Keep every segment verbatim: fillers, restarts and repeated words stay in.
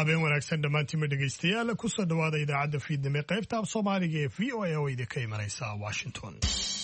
habeen wanaagsan dhammaantiinma dhegaystayaal kusoo dhawaada idaacadda fiidnimo qaybta af soomaaliga ee v o a oo idinka imanaysa washington.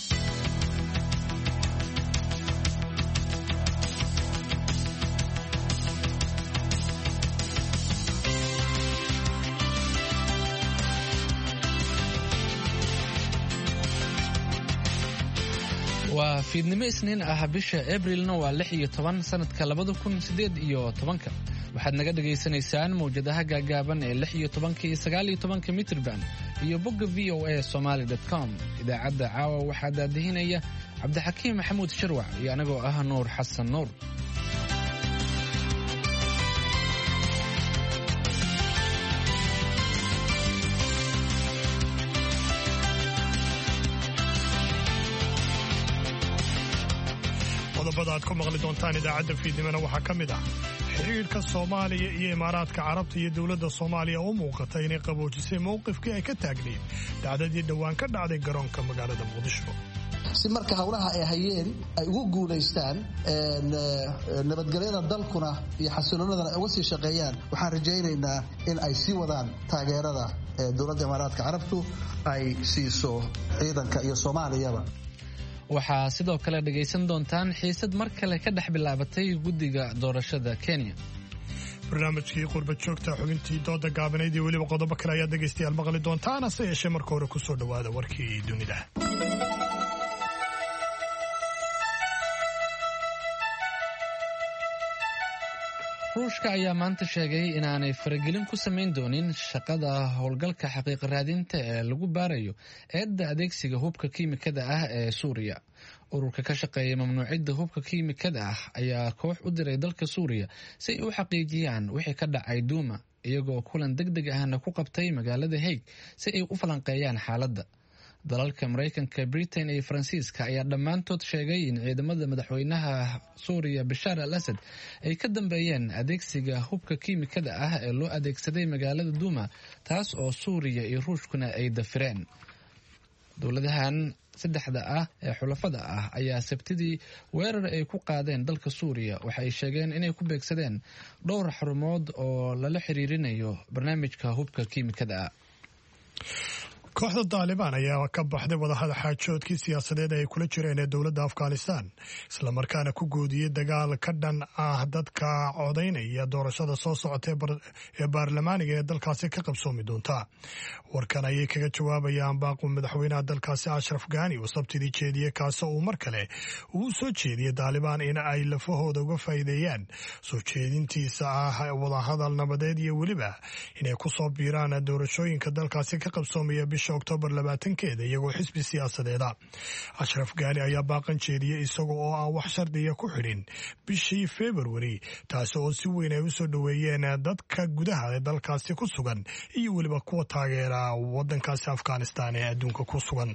waa fiidnimo isniin ah bisha abrilna waa lix iyo toban sanadka labada kun sideed iyo tobanka waxaad naga dhagaysanaysaan mawjadaha gaagaaban ee lix iyo tobanka iyo sagaal iyo tobanka mitrban iyo bogga v o a somaly dot com. idaacadda caawa waxaa daadihinaya cabdixakiim maxamuud sharwac iyo anagoo ah nuur xasan nuur. qodobada aad ku maqli doontaan idaacadda fiidnimona waxaa ka mid ah xiriirka soomaaliya iyo imaaraadka carabta iyo dowladda soomaaliya oo muuqata inay qaboojisay mowqifkii ay ka taagnayd dhacdadii dhowaan ka dhacday garoonka magaalada muqdisho. si marka howlaha ay hayeen ay ugu guulaystaan nabadgelyada dalkuna iyo xasiloonadana ay uga sii shaqeeyaan waxaan rajaynaynaa in ay sii wadaan taageerada dowladda imaaraadka carabtu ay siiso ciidanka iyo soomaaliyaba. waxaa sidoo kale dhegaysan doontaan xiisad mar kale ka dhex bilaabatay guddiga doorashada Kenya. barnaamijkii qurba joogta xubintii dooda gaabanayd iyo weliba qodobo kale ayaad dhegaystayaal maqli doontaan hase yeeshee marka hore kusoo dhawaada warkii dunida. ruushka ayaa maanta sheegay inaanay faragelin ku samayn doonin shaqada howlgalka xaqiiq raadinta ee lagu baarayo eedda adeegsiga hubka kiimikada ah ee Suuriya. ururka ka shaqeeya mamnuucidda hubka kiimikada ah ayaa koox u diray dalka Suuriya si ay u xaqiijiyaan wixii ka dhacay Duuma, iyagoo kulan degdeg ahna ku qabtay magaalada Hague si ay u falanqeeyaan xaaladda. dalalka Mareykanka, Britain iyo Faransiiska ayaa dhammaantood sheegay in ciidamada madaxweynaha Suuriya Bashar al-Assad ay ka dambeeyeen adeegsiga hubka kiimikada ah ee loo adeegsaday magaalada Duuma, taas oo Suuriya iyo Ruushkuna ay dafireen. dowladahan saddexda ah ee xulafada ah ayaa sabtidii weerar ay ku qaadeen dalka Suuriya waxa ay sheegeen inay ku beegsadeen dhowr xarumood oo lala xiriirinayo barnaamijka hubka kiimikada ah. kooxda Taliban ayaa ka baxday wadahada xaajoodkii siyaasadeed ay kula jireen ee dowladda Afghanistan, isla markaana ku goodiyay dagaal ka dhan ah dadka codaynaya doorashada soo socotay ee baarlamaaniga ee dalkaasi ka qabsoomi doonta. warkan ayay kaga jawaabayaan baaqu madaxweynaha dalkaasi Ashraf Ghani oo sabtidii jeediyay kaas oo mar kale uu soo jeediyay Taliban in ay lafahooda uga faa'iideeyaan soo jeedintiisa ah wadahadal nabadeed iyo weliba inay ku soo biiraan doorashooyinka dalkaasi ka qabsoomaya October labaatankeeda iyagoo xisbi siyaasadeeda. Ashraf Ghani ayaa baaqan jeediyay isaga oo aan wax shardiya ku xidhin bishii February, taas oo si weyn ay u soo dhaweeyeen dadka gudaha ee dalkaasi ku sugan iyo weliba kuwa taageera wadankaasi Afghanistan ee adduunka ku sugan.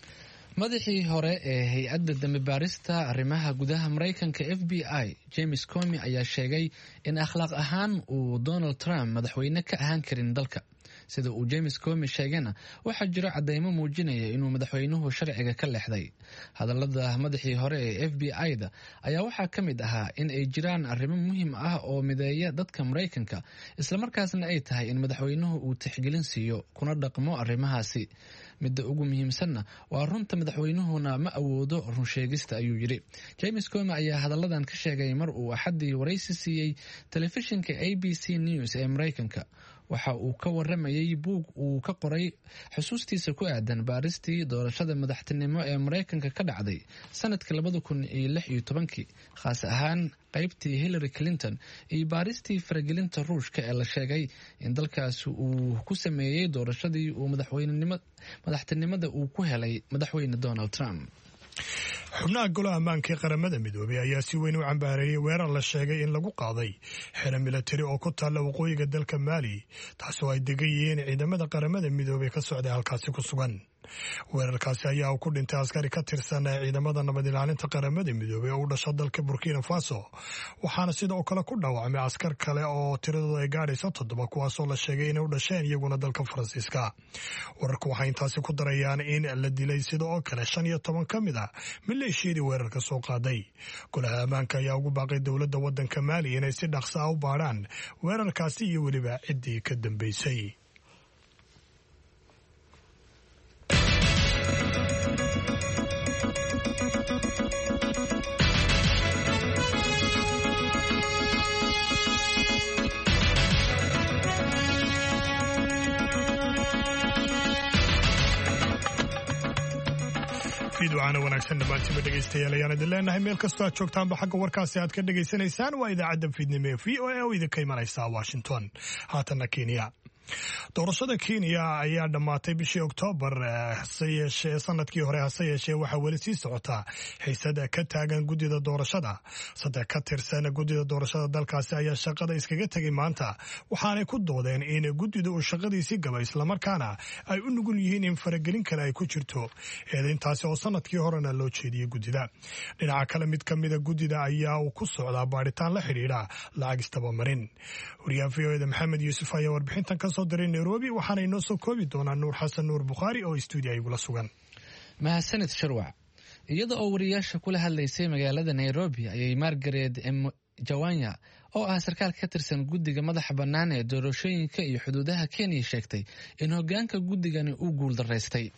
madaxii hore ee hay-adda dambibaarista arrimaha gudaha Mareykanka F B I James Comey ayaa sheegay in akhlaaq ahaan uu Donald Trump madaxweyne ka ahaan karin dalka. sida uu James Comey sheegana waxaa jira cadeymo muujinaya inuu madaxweynuhu sharciga ka leexday. hadallada madaxii hore ee F B I-da ayaa waxaa ka mid ahaa in ay jiraan arrimo muhiim ah oo mideeya dadka Mareykanka, isla markaasna ay tahay in madaxweynuhu uu tixgelin siiyo kuna dhaqmo arrimahaasi. midda ugu muhiimsanna waa runta, madaxweynuhuna ma awoodo run sheegista, ayuu yidhi. James Comey ayaa hadalladan ka sheegay mar uu axaddii waraysi siiyey telefishinka A B C News ee Mareykanka. waxa uu ka waramayay buug uu ka qoray xusuustiisa ku aadan baaristii doorashada madaxtinimo ee Mareykanka ka dhacday sanadkii labada kun iyo lix iyo tobankii, khaas ahaan qaybtii Hillary Clinton iyo baaristii faragelinta Ruushka ee la sheegay in dalkaasi uu ku sameeyey doorashadii uu madaxweynenimo madaxtinimada uu ku helay madaxweyne Donald Trump. xubnaha golaha ammaanka ee qaramada midoobay ayaa si weyn u cambaareeyay weerar la sheegay in lagu qaaday xero milatari oo ku taalla waqooyiga dalka Mali, taasoo ay degan yihiin ciidamada qaramada midoobay ka socday halkaasi ku sugan. weerarkaasi ayaa uu ku dhintay askari ka tirsan ciidamada nabad ilaalinta qaramada midoobay oo u dhasha dalka burkina faso waxaana sidoo kale ku dhaawacmay askar kale oo tiradooda ay gaadhaysa toddoba kuwaasoo la sheegay inay u dhasheen iyaguna dalka faransiiska. wararku waxay intaasi ku darayaan in la dilay sidoo kale shan iyo toban ka mid a maleeshiyadii weerarka soo qaaday. golaha ammaanka ayaa ugu baaqay dowladda waddanka maali inay si dhaqsa ah u baadhaan weerarkaasi iyo weliba ciddii ka dambeysay. fiidwacana wanaagsan dhammaantiinba dhegaystayaal ayaan idin leenahay meel kastoo aad joogtaanba xagga warkaasi aad ka dhegaysanaysaan waa idaacadda fiidnimo ee v o a oo idinka imanaysa washington. haatanna kenya. doorashada kenya ayaa dhammaatay bishii oktoobar hase yeeshee sanadkii hore hase yeeshee waxaa weli sii socotaa xiisada ka taagan guddida doorashada. saddex ka tirsan guddida doorashada dalkaasi ayaa shaqada iskaga tegay maanta waxaanay ku doodeen in guddida uu shaqadiisii gabay islamarkaana ay u nugul yihiin in faragelin kale ay ku jirto eedayntaasi oo sanadkii horena loo jeediyey guddida. dhinaca kale mid ka mida guddida ayaa uu ku socdaa baadhitaan la xidhiidha lacag istabamarin. wariyaha v o eda maxamed yuusuf ayaa warbixintan ka soo diray nairobi waxaana inoo soo koobi doonaa nuur xasan nuur bukhaari oo stuudiya igula sugan. mahadsanid sharwac. iyada oo wariyaasha kula hadlaysay magaalada nairobi ayay margaret mjawanya oo ah sarkaal ka tirsan guddiga madaxa bannaan ee doorashooyinka iyo xuduudaha kenya sheegtay in hoggaanka guddigani uu guuldaraystay.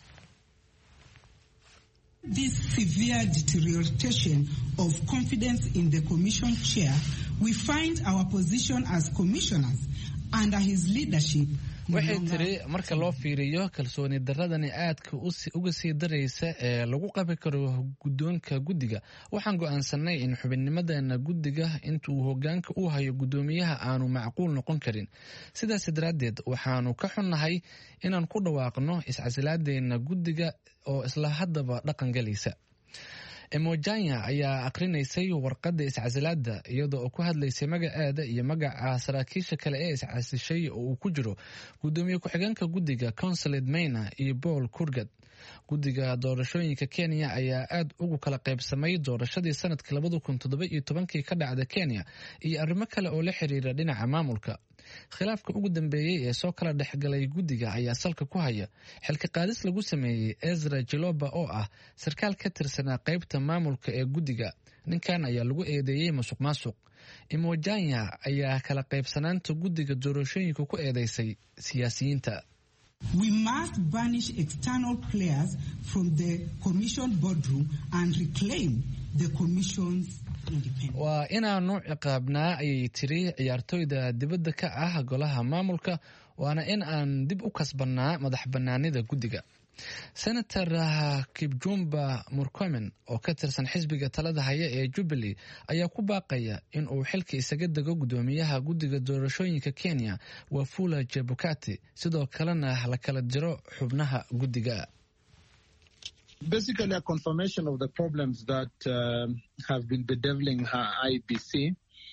This severe deterioration of confidence in the commission chair, we find our position as commissioners under his leadership. waxay tiri marka loo fiiriyo kalsooni daradani aadka uga sii daraysa ee lagu qabi karo guddoonka guddiga waxaan go'aansanay in xubinnimadeena guddiga intuu hoggaanka u hayo guddoomiyaha aanu macquul noqon karin. sidaas daraaddeed waxaanu ka xunnahay inaan ku dhawaaqno iscasilaadeenna guddiga oo isla haddaba dhaqan galaysa. emojanya ayaa akrinaysay warqadda iscasilaada iyadoo oo ku hadlaysay magaceeda iyo magaca saraakiisha kale ee iscasishay oo uu ku jiro guddoomiye ku-xigeenka guddiga consulate mayna iyo paul kurgad. guddiga doorashooyinka kenya ayaa aad ugu kala qaybsamay doorashadii sanadkii labada kun toddoba iyo tobankii ka dhacda kenya iyo arrimo kale oo la xiriira dhinaca maamulka. khilaafka ugu dambeeyey ee soo kala dhexgalay guddiga ayaa salka ku haya xilka qaadis lagu sameeyey ezra jiloba oo ah sarkaal ka tirsanaa qaybta maamulka ee guddiga. ninkan ayaa lagu eedeeyey masuq maasuq. emojanya ayaa kala qaybsanaanta guddiga doorashooyinka ku eedeysay siyaasiyiinta. We must banish external players from the commission boardroom and reclaim the commission's independence. waa inaanu ciqaabnaa ayay tiri ciyaartooyda dibadda ka ah golaha maamulka waana in aan dib u kasbannaa madax bannaanida guddiga. senator kipchumba murkomen oo ka tirsan xisbiga talada haya ee jubilee ayaa ku baaqaya in uu xilka isaga dego guddoomiyaha guddiga doorashooyinka kenya wafula chebukati sidoo kalena la kala diro xubnaha guddiga. Basically a confirmation of the problems that uh, have been bedeviling her I E B C.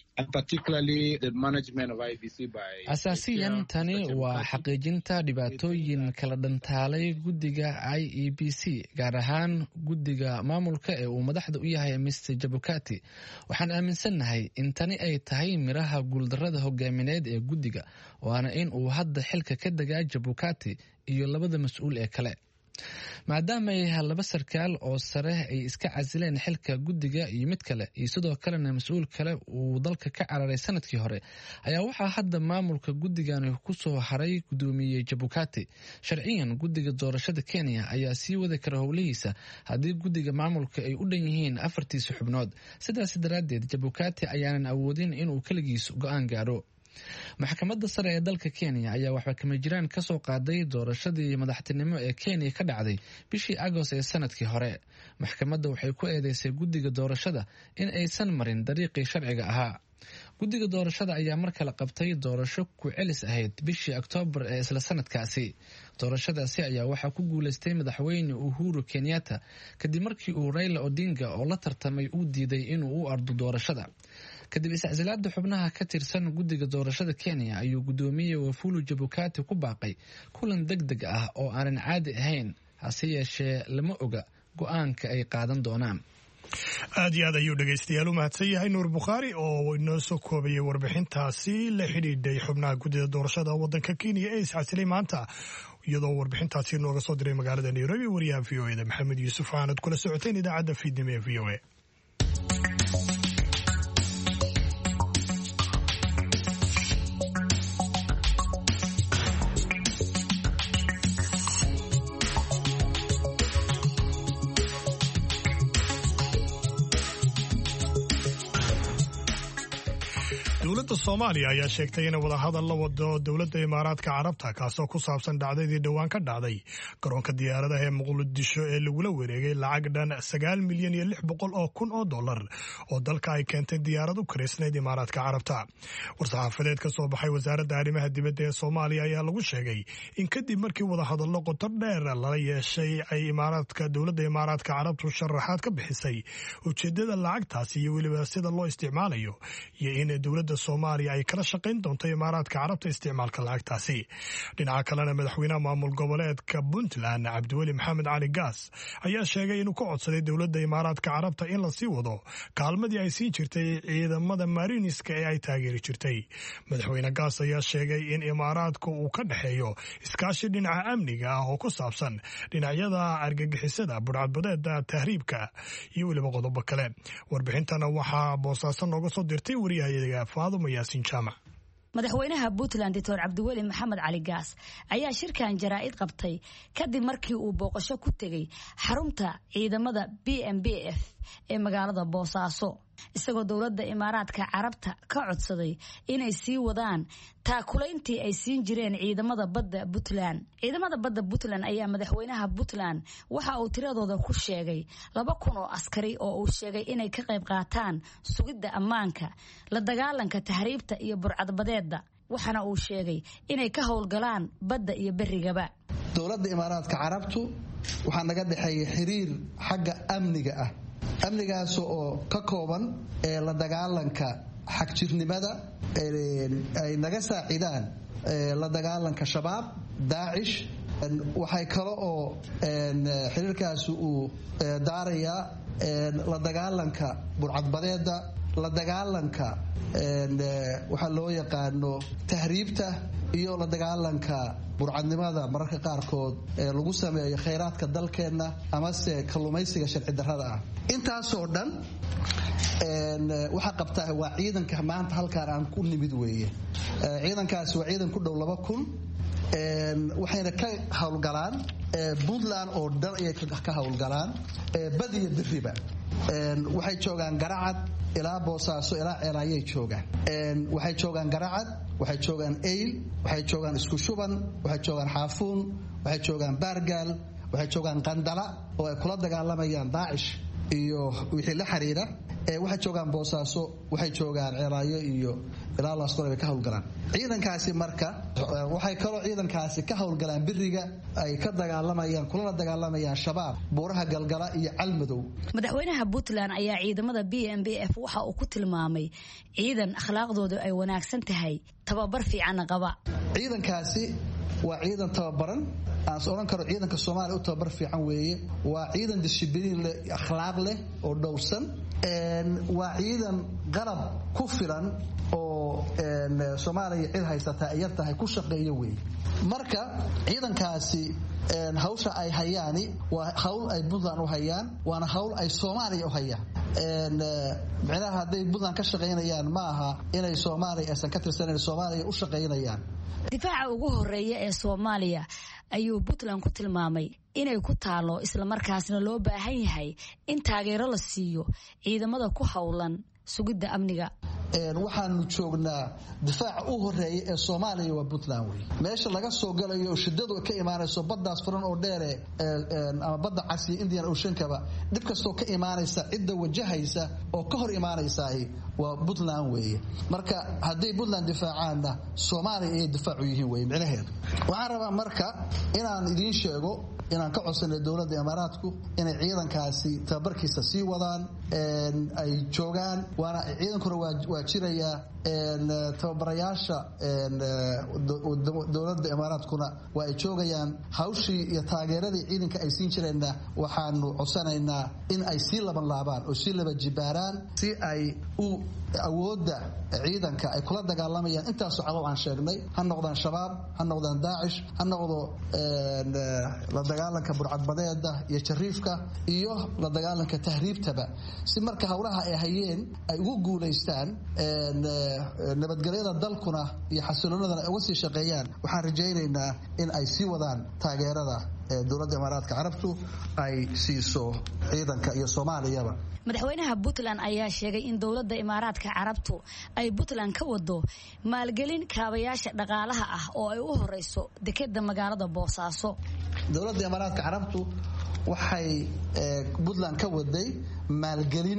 asaasiyan tani waa xaqiijinta dhibaatooyin kala dhantaalay guddiga I E B C gaar ahaan guddiga maamulka ee uu madaxda u yahay mister jabukati. waxaan aaminsannahay in tani ay tahay miraha guuldarrada hogaamineed ee guddiga waana in uu hadda xilka ka degaa jabukati iyo labada mas-uul ee kale. maadaama ay laba sarkaal oo sare ay iska casileen xilka guddiga iyo mid kale iyo sidoo kalena mas-uul kale uu dalka ka cararay sanadkii hore ayaa waxaa hadda maamulka guddigani ku soo haray guddoomiye jabukati. sharciyan guddiga doorashada kenya ayaa sii wadi kara howlihiisa haddii guddiga maamulka ay u dhan yihiin afartiisa xubnood. sidaas daraaddeed jabukati ayaanan awoodin inuu keligiis go-aan gaaro. maxkamadda sare ee dalka kenya ayaa waxba kama jiraan ka soo qaaday doorashadii madaxtinimo ee kenya ka dhacday bishii agost ee sanadkii hore. maxkamadda waxay ku eedeysay guddiga doorashada in aysan marin dariiqii sharciga ahaa. guddiga doorashada ayaa mar kale qabtay doorasho ku celis ahayd bishii oktoobar ee isla sanadkaasi. doorashadaasi ayaa waxaa ku guuleystay madaxweyne uhuru kenyatta kadib markii uu raila odinga oo la tartamay uu diiday inuu u ardo doorashada. kadib iscasilaada xubnaha ka tirsan guddiga doorashada kenya ayuu guddoomiye wafulu jabukati ku baaqay kulan deg deg ah oo aanan caadi ahayn hase yeeshee lama oga go-aanka ay qaadan doonaan. aad iyo aad ayuu dhegaystayaal u mahadsan yahay nuur bukhaari oo inoo soo koobayay warbixintaasi la xidhiidhay xubnaha guddida doorashada waddanka kenya ee iscasilay maanta, iyadoo warbixintaasi nooga soo diray magaalada nairobi wariyaha v o eda maxamed yuusuf aanad kula socoteen idaacadda fiidnimo ee v o a. dowladda Soomaaliya ayaa sheegtay in wadahadal la wado dowladda Imaaraadka Carabta kaasoo ku saabsan dhacdadii dhawaan ka dhacday garoonka diyaaradaha ee Muqdisho ee lagula wareegay lacag dhan sagaal milyan iyo lix boqol oo kun oo dollar oo dalka ay keentay diyaarad u kareysnayd Imaaraadka Carabta. War-saxaafadeed ka soo baxay wasaaradda arrimaha dibadda ee Soomaaliya ayaa lagu sheegay in kadib markii wadahadallo qoto dheer lala yeeshay ay Imaaraadka dowladda Imaaraadka Carabtu sharaxaad ka bixisay ujeedada lacagtaasi iyo weliba sida loo isticmaalayo, iyo in dowladda Soomaaliya ay kala shaqayn doonto Imaaraadka Carabta isticmaalka lacagtaasi. Dhinaca kalena madaxweynaha maamul goboleedka Puntland Cabdiweli Maxamed Cali Gaas ayaa sheegay inuu ka codsaday dowladda Imaaraadka Carabta in la sii wado kaalmadii ay siin jirtay ciidamada Mariniska ee ay taageeri jirtay. Madaxweyne Gaas ayaa sheegay in Imaaraadku uu ka dhaxeeyo iskaashi dhinaca amniga ah oo ku saabsan dhinacyada argagixisada, budhcadbadeeda, tahriibka iyo weliba qodobo kale. Warbixintana waxaa boosaaso nooga soo dirtay wariyahayaga Faaduma Yaasiin Jaamac. madaxweynaha Puntland Doctor Cabdiweli Maxamed Cali Gaas ayaa shirkan jaraa'id qabtay kadib markii uu booqasho ku tegay xarunta ciidamada B M B F ee magaalada Boosaaso, isagoo dowladda Imaaraadka Carabta ka codsaday inay sii wadaan taakulayntii ay siin jireen ciidamada badda Puntland. ciidamada badda Puntland ayaa madaxweynaha Puntland waxa uu tiradooda ku sheegay laba kun oo askari oo uu sheegay inay ka qayb qaataan sugidda ammaanka, la dagaalanka tahriibta iyo burcadbadeeda, waxaana uu sheegay inay ka howlgalaan badda iyo berigaba. dowladda Imaaraadka Carabtu waxaa naga dhaxeeyay xiriir xagga amniga ah, amnigaas oo ka kooban ee la dagaalanka xagjirnimada, ay naga saacidaan la dagaalanka shabaab, Daacish. waxay kale oo xiriirkaas uu daarayaa la dagaalanka burcadbadeeda, la dagaalanka waxa loo yaqaano tahriibta iyo la dagaalanka burcadnimada mararka qaarkood ee lagu sameeyo kheyraadka dalkeena ama se kalluumaysiga sharci darrada ah. intaasoo dhan waxa qabtaa waa ciidanka maanta halkaan aan ku nimid weeye. ciidankaasi waa ciidan ku dhow laba kun, waxayna ka howlgalaan Puntland oo dhan ayay ka howlgalaan badiya biriba. waxay joogaan Garacad ilaa Boosaaso ilaa Ceelaayay joogaan. waxay joogaan Garacad, waxay joogaan Eyl, waxay joogaan Isku Shuban, waxay joogaan Xaafuun, waxay joogaan Baargaal, waxay joogaan Qandala oo ay kula dagaalamayaan Daacish iyo wixii la xiriira. waxay joogaan Boosaaso, waxay joogaan Ceelaayo iyo ilaa Laasqoray bay ka howlgalaan. ciidankaasi marka waxay kaloo ciidankaasi ka howlgalaan biriga, ay ka dagaalamayaan kula dagaalamayaan shabaab, buuraha Galgala iyo Calmadow. madaxweynaha Puntland ayaa ciidamada B M B F waxa uu ku tilmaamay ciidan akhlaaqdoodu ay wanaagsan tahay, tababar fiican qaba. ciidankaasi waa ciidan tababaran, aan soo oran karo ciidanka Soomaaliya u tababar fiican weeye. waa ciidan discipliin leh, akhlaaq leh oo dhowrsan. waa ciidan qalab ku filan oo Soomaaliya cid haysata ay tahay ku shaqeeyo weeye. marka ciidankaasi hawsha ay hayaani waa hawl ay Puntland u hayaan, waana hawl ay Soomaaliya u hayaan. macnaha hadday Puntland ka shaqeynayaan ma aha inay Soomaaliya aysan ka tirsaneyn, Soomaaliya u shaqeynayaan. difaaca ugu horeeya ee Soomaaliya ayuu Puntland ku tilmaamay inay ku taalo, isla markaasna loo baahan yahay in taageero la siiyo ciidamada ku howlan sugidda amniga. waxaanu joognaa difaaca u horeeya ee Soomaaliya waa Puntland wey. meesha laga soo galayo shidadu ka imaanayso baddaas furan oo dheere ama badda cas iyo Indian Ocean-kaba, dib kastoo ka imaanaysa cidda wajahaysa oo ka hor imaanaysa waa Puntland weeye. marka haddii Puntland difaacaana Soomaaliya ay difaacu yihiin weeye macnaheedu. waxaan rabaa marka inaan idiin sheego inaan ka codsanay dowladda Imaaraadku inay ciidankaasi tababarkiisa sii wadaan, ay joogaan, waana ciidankuna waa jiraya tababarayaasha dowladda imaaraadkuna waa ay joogayaan hawshii iyo taageeradii ciidanka ay siin jireenna waxaanu codsanaynaa in ay sii laban laabaan oo sii laba jibaaraan si ay u awoodda ciidanka ay kula dagaalamayaan intaasoo cadow aan sheegnay ha noqdaan shabaab ha noqdaan daacish ha noqdo la dagaalanka burcadbadeeda iyo jariifka iyo la dagaalanka tahriibtaba si marka howlaha ay hayeen ay ugu guulaystaan nabadgelyada dalkuna iyo xasiloonadana ay uga sii shaqeeyaan waxaan rajaynaynaa in ay sii wadaan taageerada dowladda imaaraadka carabtu ay siiso ciidanka iyo soomaaliyaba madaxweynaha Puntland ayaa sheegay in dowladda imaaraadka carabtu ay Puntland ka wado maalgelin kaabayaasha dhaqaalaha ah oo ay u horeyso dekedda magaalada Boosaaso dowladda imaaraadka carabtu waxay Puntland ka waday maalgelin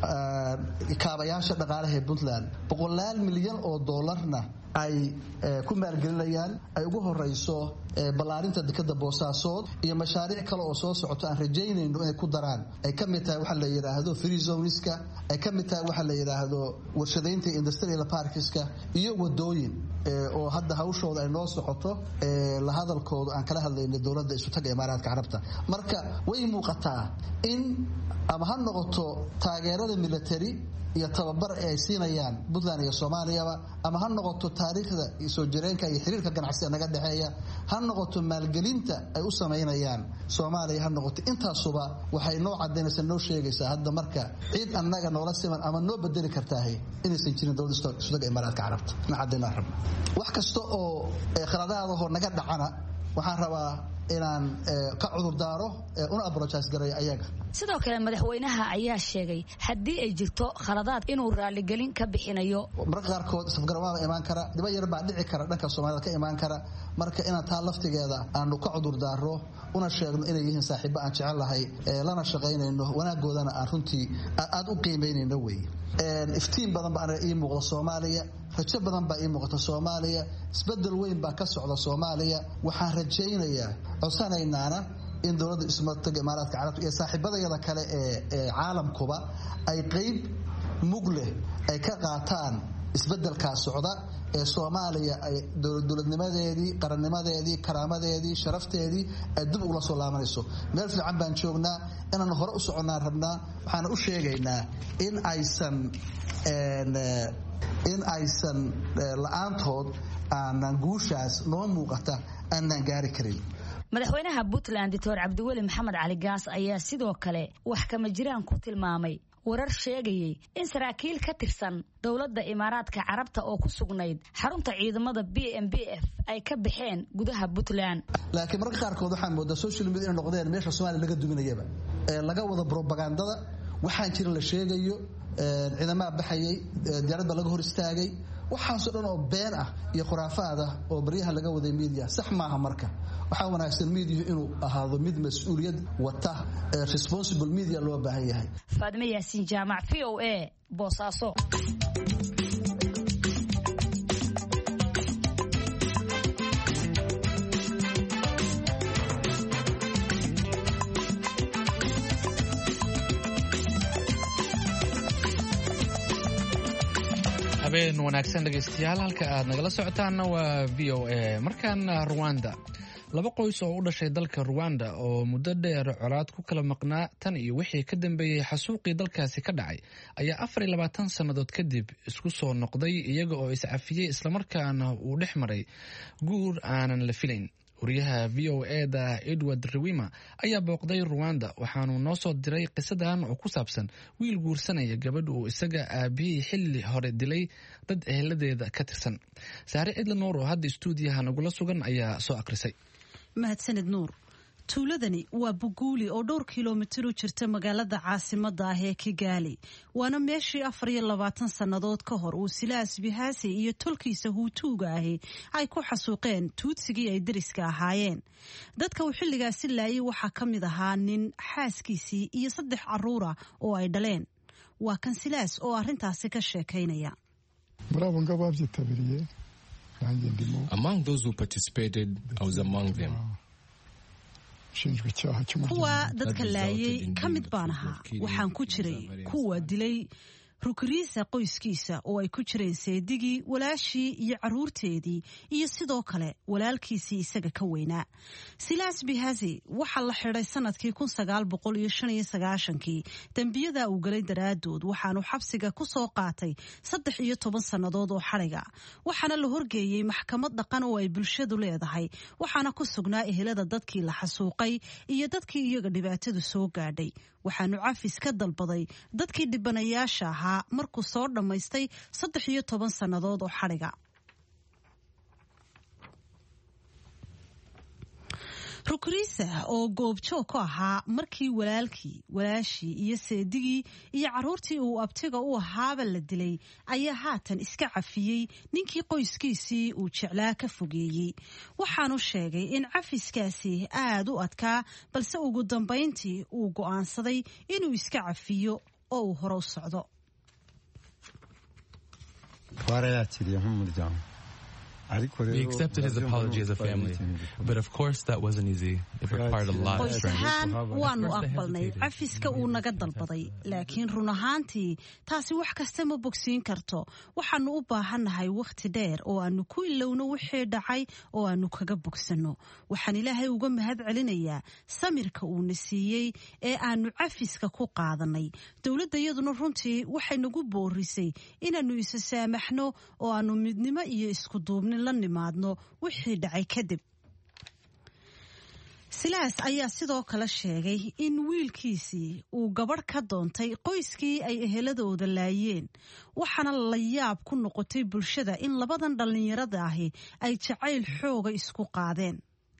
kaabayaasha dhaqaalaha ee Puntland boqolaal milyan oo dollarna ay ku maalgelinayaan ay ugu horeyso balaarinta dekedda Boosaaso iyo mashaariic kale oo soo socota aan rajaynayno inay ku daraan ay ka mid tahay waxa la yiraahdo free zoneska ay ka mid tahay waxa la yiraahdo warshadaynta industrial parkska iyo wadooyin oo hadda hawshooda ay noo socoto la hadalkooda aan kala hadlayno dowladda isu taga imaaraadka carabta marka way muuqataa in ama ha noqoto taageerada military iyo tababar ay siinayaan Puntland iyo Soomaaliyaba ama ha noqoto taariikhda soo jireenka iyo xiriirka ganacsiga naga dhaxeeya ha noqoto maalgelinta ay u sameeyaan Soomaaliya ha noqoto intaasuba waxay noo cadeynaysaa noo sheegaysaa hadda marka ciid annaga noola siman ama noo bedeli kartaa inaysan jirin dowladda Suudaanka Imaaraadka Carabta ma cadeynaa rab wax kasta oo khaladaadahoo naga dhacana waxaan rabaa inaan ka cudur daaro una apologize garay ayaga sidoo kale madaxweynaha ayaa sheegay haddii ay jirto khaladaad inuu raali gelin ka bixinayo marka qaarkood safgaramaha imaan kara diba yar baa dhici kara dhanka Soomaalida ka imaan kara marka inaan taa laftigeeda aanu ka cudur daaro una sheegno inay yihiin saaxiibo aan jecelahay lana shaqaynayno wanaagoodana aan runtii aad u qiimeynayno way iftiin badan baa ii muuqda Soomaaliya rajo badan baa ii muuqata Soomaaliya isbedel weyn baa ka socda Soomaaliya waxaan rajaynayaa codsanaynaana in dowladda ismaadka imaaraadka carabta iyo saaxiibadayada kale ee caalamkuba ay qayb mug leh ay ka qaataan isbedelka socda ee Soomaaliya ay dowladnimadeedii qarannimadeedii karaamadeedii sharafteedii ay dib uga soo laabanayso meel fiican baan joognaa inaan hore u soconaa rabnaa waxaan u sheegaynaa in aysan in aysan la'aantood aanan guushaas noo muuqata aanan gaari karin madaxweynaha Puntland Doctor Cabdiweli Maxamed Cali Gaas ayaa sidoo kale wax kama jiraan ku tilmaamay warar sheegayay in saraakiil ka tirsan dowladda Imaaraadka Carabta oo ku sugnayd xarunta ciidamada B M B F ay ka baxeen gudaha Puntland laakiin marka qaarkood waxaan moodaa social media inay noqdeen meesha Soomaaliya laga duminayaba ee laga wada propagandada waxaan jirin la sheegayo ciidamada baxayay diyaarad laga hor istaagay waxaas oo dhan oo been ah iyo khuraafaad ah oo bariyaha laga waday media sax maaha marka waxaa wanaagsan media inuu ahaado mid mas'uuliyad wata responsible media loo baahan yahay Faadma Yaasiin Jaamac V O A Boosaaso habeen wanaagsan dhegeystayaal halka aad nagala socotaana waa V O A markaana Rwanda laba qoys oo u dhashay dalka Rwanda oo muddo dheer colaad ku kala maqnaa tan iyo wixii ka dambeeyay xasuuqii dalkaasi ka dhacay ayaa afar iyo labaatan sanadood kadib isku soo noqday iyaga oo iscafiyay isla markaana uu dhex maray guur aanan la filayn wariyaha V O A da Edward Riwima ayaa booqday Rwanda waxaanu noo soo diray qisadan oo ku saabsan wiil guursanaya gabadh uu isaga aabihii xilli hore dilay dad eheladeeda ka tirsan Saare Idla Nuur oo hadda stuudiyaha nagula sugan ayaa soo akhrisay mahadsanid Nuur tuuladani waa Buguuli oo dhowr kiiloomitir u jirta magaalada caasimadda ah ee Kigali waana meeshii afar iyo labaatan sanadood ka hor uu Silaas Bihaasi iyo tolkiisa Hutuuga ahi ay ku xasuuqeen tuutsigii ay dariska ahaayeen dadka uu xilligaasi laayay waxaa ka mid ahaa nin xaaskiisii iyo saddex caruura oo ay dhaleen waa kan Silaas oo arrintaasi ka sheekaynaya Among those who participated, I was among them. kuwa dadka laayay ka mid baan ahaa waxaan ku jiray kuwa dilay rukriisa qoyskiisa oo ay ku jireen seedigii walaashii iyo caruurteedii iyo sidoo kale walaalkiisii isaga ka weynaa. Silas Bihazi waxaa la xidhay sanadkii kun sagaal boqol iyo shan iyo sagaashankii dembiyada uu galay daraadood waxaanu xabsiga ku soo qaatay saddex iyo toban sannadood oo xadhiga waxaana la horgeeyey maxkamad dhaqan oo ay bulshadu leedahay waxaana ku sugnaa ehelada dadkii la xasuuqay iyo dadkii iyaga dhibaatadu soo gaadhay. waxaanu cafis ka dalbaday dadkii dhibanayaasha ahaa markuu soo dhammaystay saddex iyo toban sannadood oo xadhiga. Rukriisa oo goobjoog ku ahaa markii walaalkii walaashii iyo seedigii iyo caruurtii uu abtiga u ahaaba la dilay ayaa haatan iska cafiyey ninkii qoyskiisii uu jeclaa ka fogeeyey. waxaanu sheegay in cafiskaasi aad u adkaa balse ugu dambayntii uu go'aansaday inuu iska cafiyo oo uu hore u socdo. We accepted his apology as a family, but of course that wasn't easy. It required a lot of strength. waanu aqbalnay cafiska uu naga dalbaday laakiin run ahaantii taasi wax kasta ma bogsiin karto. waxaanu u baahannahay waqti dheer oo aanu ku ilowno wixii dhacay oo aanu kaga bogsano. waxaan ilaahay uga mahad celinayaa samirka uuna siiyey ee aanu cafiska ku qaadanay. dowladda iyaduna runtii waxay nagu boorisay inaanu isa saamaxno oo aanu midnimo iyo isku duubni la nimaadno wixii dhacay kadib. Silas ayaa sidoo kale sheegay in wiilkiisii uu gabadh ka doontay qoyskii ay eheladooda laayeen waxaana la yaab ku noqotay bulshada in labadan dhalinyarada ahi ay jacayl xooga isku qaadeen.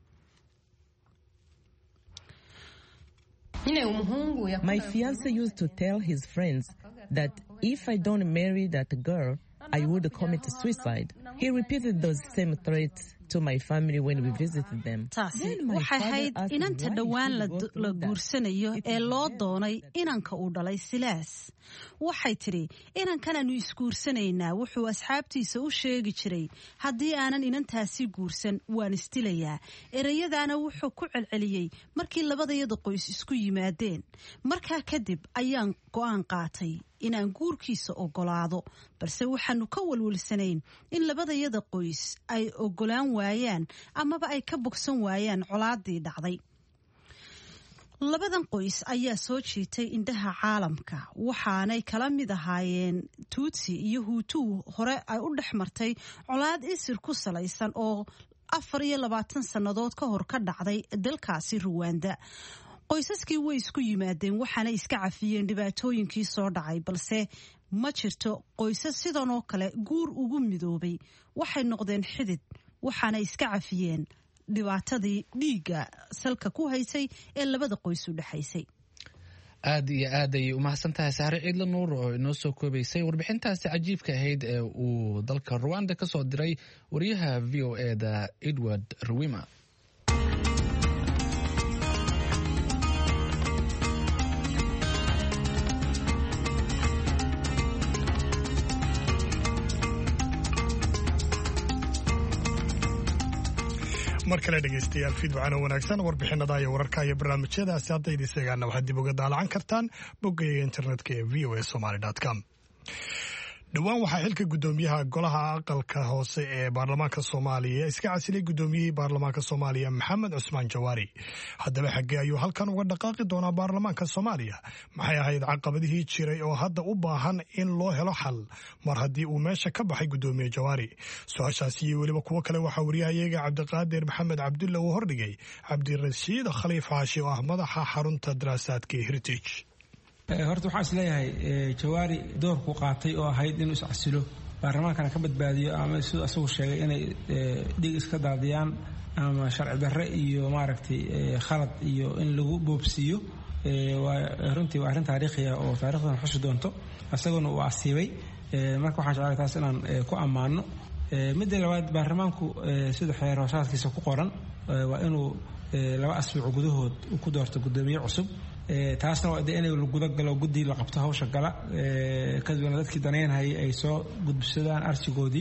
My fiancé used to tell his friends that if I don't marry that girl, I would commit suicide. He repeated those same threats to my family when we visited them. taasi waxay ahayd inanta dhowaan la guursanayo ee loo doonay inanka uu dhalay Silas. waxay tiri inankan aanu isguursanaynaa wuxuu asxaabtiisa u sheegi jiray haddii aanan inantaasi guursan waan istilayaa. erayadaana wuxuu ku celceliyey markii labadayada qoys isku yimaadeen. markaa kadib ayaan go'aan qaatay inaan guurkiisa ogolaado balse waxaanu ka walwalsanayn in labadayada qoys ay ogolaan waayaan amaba ay ka bogsan waayaan colaadii dhacday. labadan qoys ayaa soo jiitay indhaha caalamka waxaanay kala mid ahaayeen Tutsi iyo Hutu hore ay u dhex martay colaad isir ku salaysan oo afar iyo labaatan sannadood ka hor ka dhacday dalkaasi Rwanda. qoysaskii way isku yimaadeen waxaana iska cafiyeen dhibaatooyinkii soo dhacay balse ma jirto qoysas sidan oo kale guur ugu midoobay. waxay noqdeen xidid waxaana iska cafiyeen dhibaatadii dhiigga salka ku haysay ee labada qoys u dhaxaysay. aad iyo aad ayay u mahadsantahay Sahre Ciidla Nuur oo inoo soo koobaysay warbixintaasi cajiibka ahayd ee uu dalka Rwanda ka soo diray wariyaha V O A da Edward Ruwima. mar kale dhegaystayaal fiidwacana wanaagsan warbixinada iyo wararka iyo barnaamijyadaasi haddayda isagaana waxaad dib uga daalacan kartaan boggayga internetka ee v o a somaly dot com. dhowaan waxaa xilka guddoomiyaha golaha aqalka hoose ee baarlamaanka Soomaaliya iska casilay guddoomiyihii baarlamaanka Soomaaliya Maxamed Cusmaan Jawaari. haddaba xaggee ayuu halkan uga dhaqaaqi doonaa baarlamaanka Soomaaliya? maxay ahayd caqabadihii jiray oo hadda u baahan in loo helo xal mar haddii uu meesha ka baxay guddoomiye Jawaari? su-aashaasi iyo weliba kuwo kale waxaa wariyahayaga Cabdiqaadir Maxamed Cabdulle uu hordhigay Cabdirashiid Khaliif Xaashi oo ah madaxa xarunta daraasaadka Heritage. horta waxaan isleeyahay Jawaari doorku qaatay oo ahayd inuu iscasilo baarlamaankana ka badbaadiyo ama sidoo asagu sheegay inay dhig iska daadiyaan ama sharci darre iyo maaragtay khalad iyo in lagu boobsiiyo waa runtii waa arrin taariikhi ah oo taariikhdan xusi doonto asaguna uu asiibay. marka waxaan jeclahay taas inaan ku ammaano. midda labaad baarlamaanku sida xeer hoosaadkiisa ku qoran waa inuu laba asbuuc gudahood ku doorto guddoomiye cusub. taasna waa inay guda galo guddi la qabto hawsha gala kadibna dadkii daneynayay ay soo gudbisadaan arsigoodii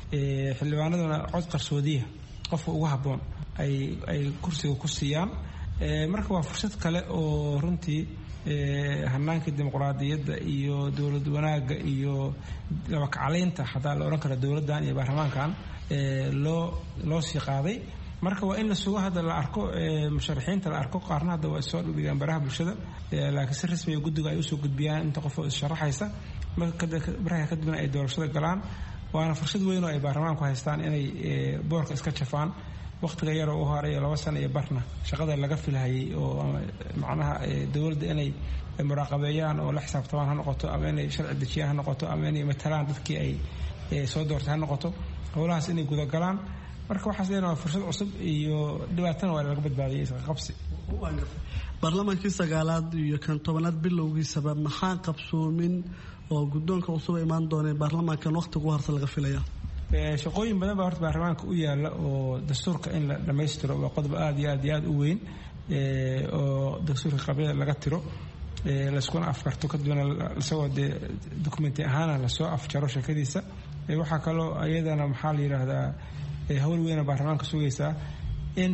xildhibaanaduna cod qarsoodiya qofka ugu habboon ay ay kursiga ku siiyaan marka waa fursad kale oo runtii hanaanka dimuqraadiyadda iyo dowlad wanaaga iyo laba kacalaynta xataa la oran karo dowladdan iyo baarlamaankan loo loo sii qaaday marka waa in la sugo hadda la arko musharaxiinta la arko qaarna hadda waa soo dhigaan baraha bulshada laakiin si rasmi ah guddiga ay u soo gudbiyaan inta qof oo sharaxaysa marka baraha ka dibna ay doorashada galaan waana fursad weyn oo ay baarlamaanku haystaan inay boorka iska jafaan waqtiga yar oo horay laba sano iyo barna shaqada laga filahayay oo macnaha dawladda inay muraaqabeeyaan oo la xisaabtamaan ha noqoto ama inay sharci dejiyaan ha noqoto ama inay matalaan dadkii ay soo doortay ha noqoto howlahaas inay guda galaan marka waxaas leena fursad cusub iyo dhibaatana waa laga badbaadiyay isqa qabsi baarlamaankii sagaalaad iyo kan tobanaad bilowgiisaba maxaa qabsoomin oo guddoonka cusub imaan doonay baarlamaankan waqtigu harta laga filaya shaqooyin badan baa horta baarlamaanka u yaala oo dastuurka in la dhammaystiro waa qodob aad iyo aad iyo aad u weyn oo dastuurka qabyada laga tiro layskuna afkarto kadibna isagoo dee dokumenti ahaana lasoo afjaro sheekadiisa waxaa kaloo iyadana maxaa la yidhaahdaa hawl weyna baarlamaanka sugaysaa in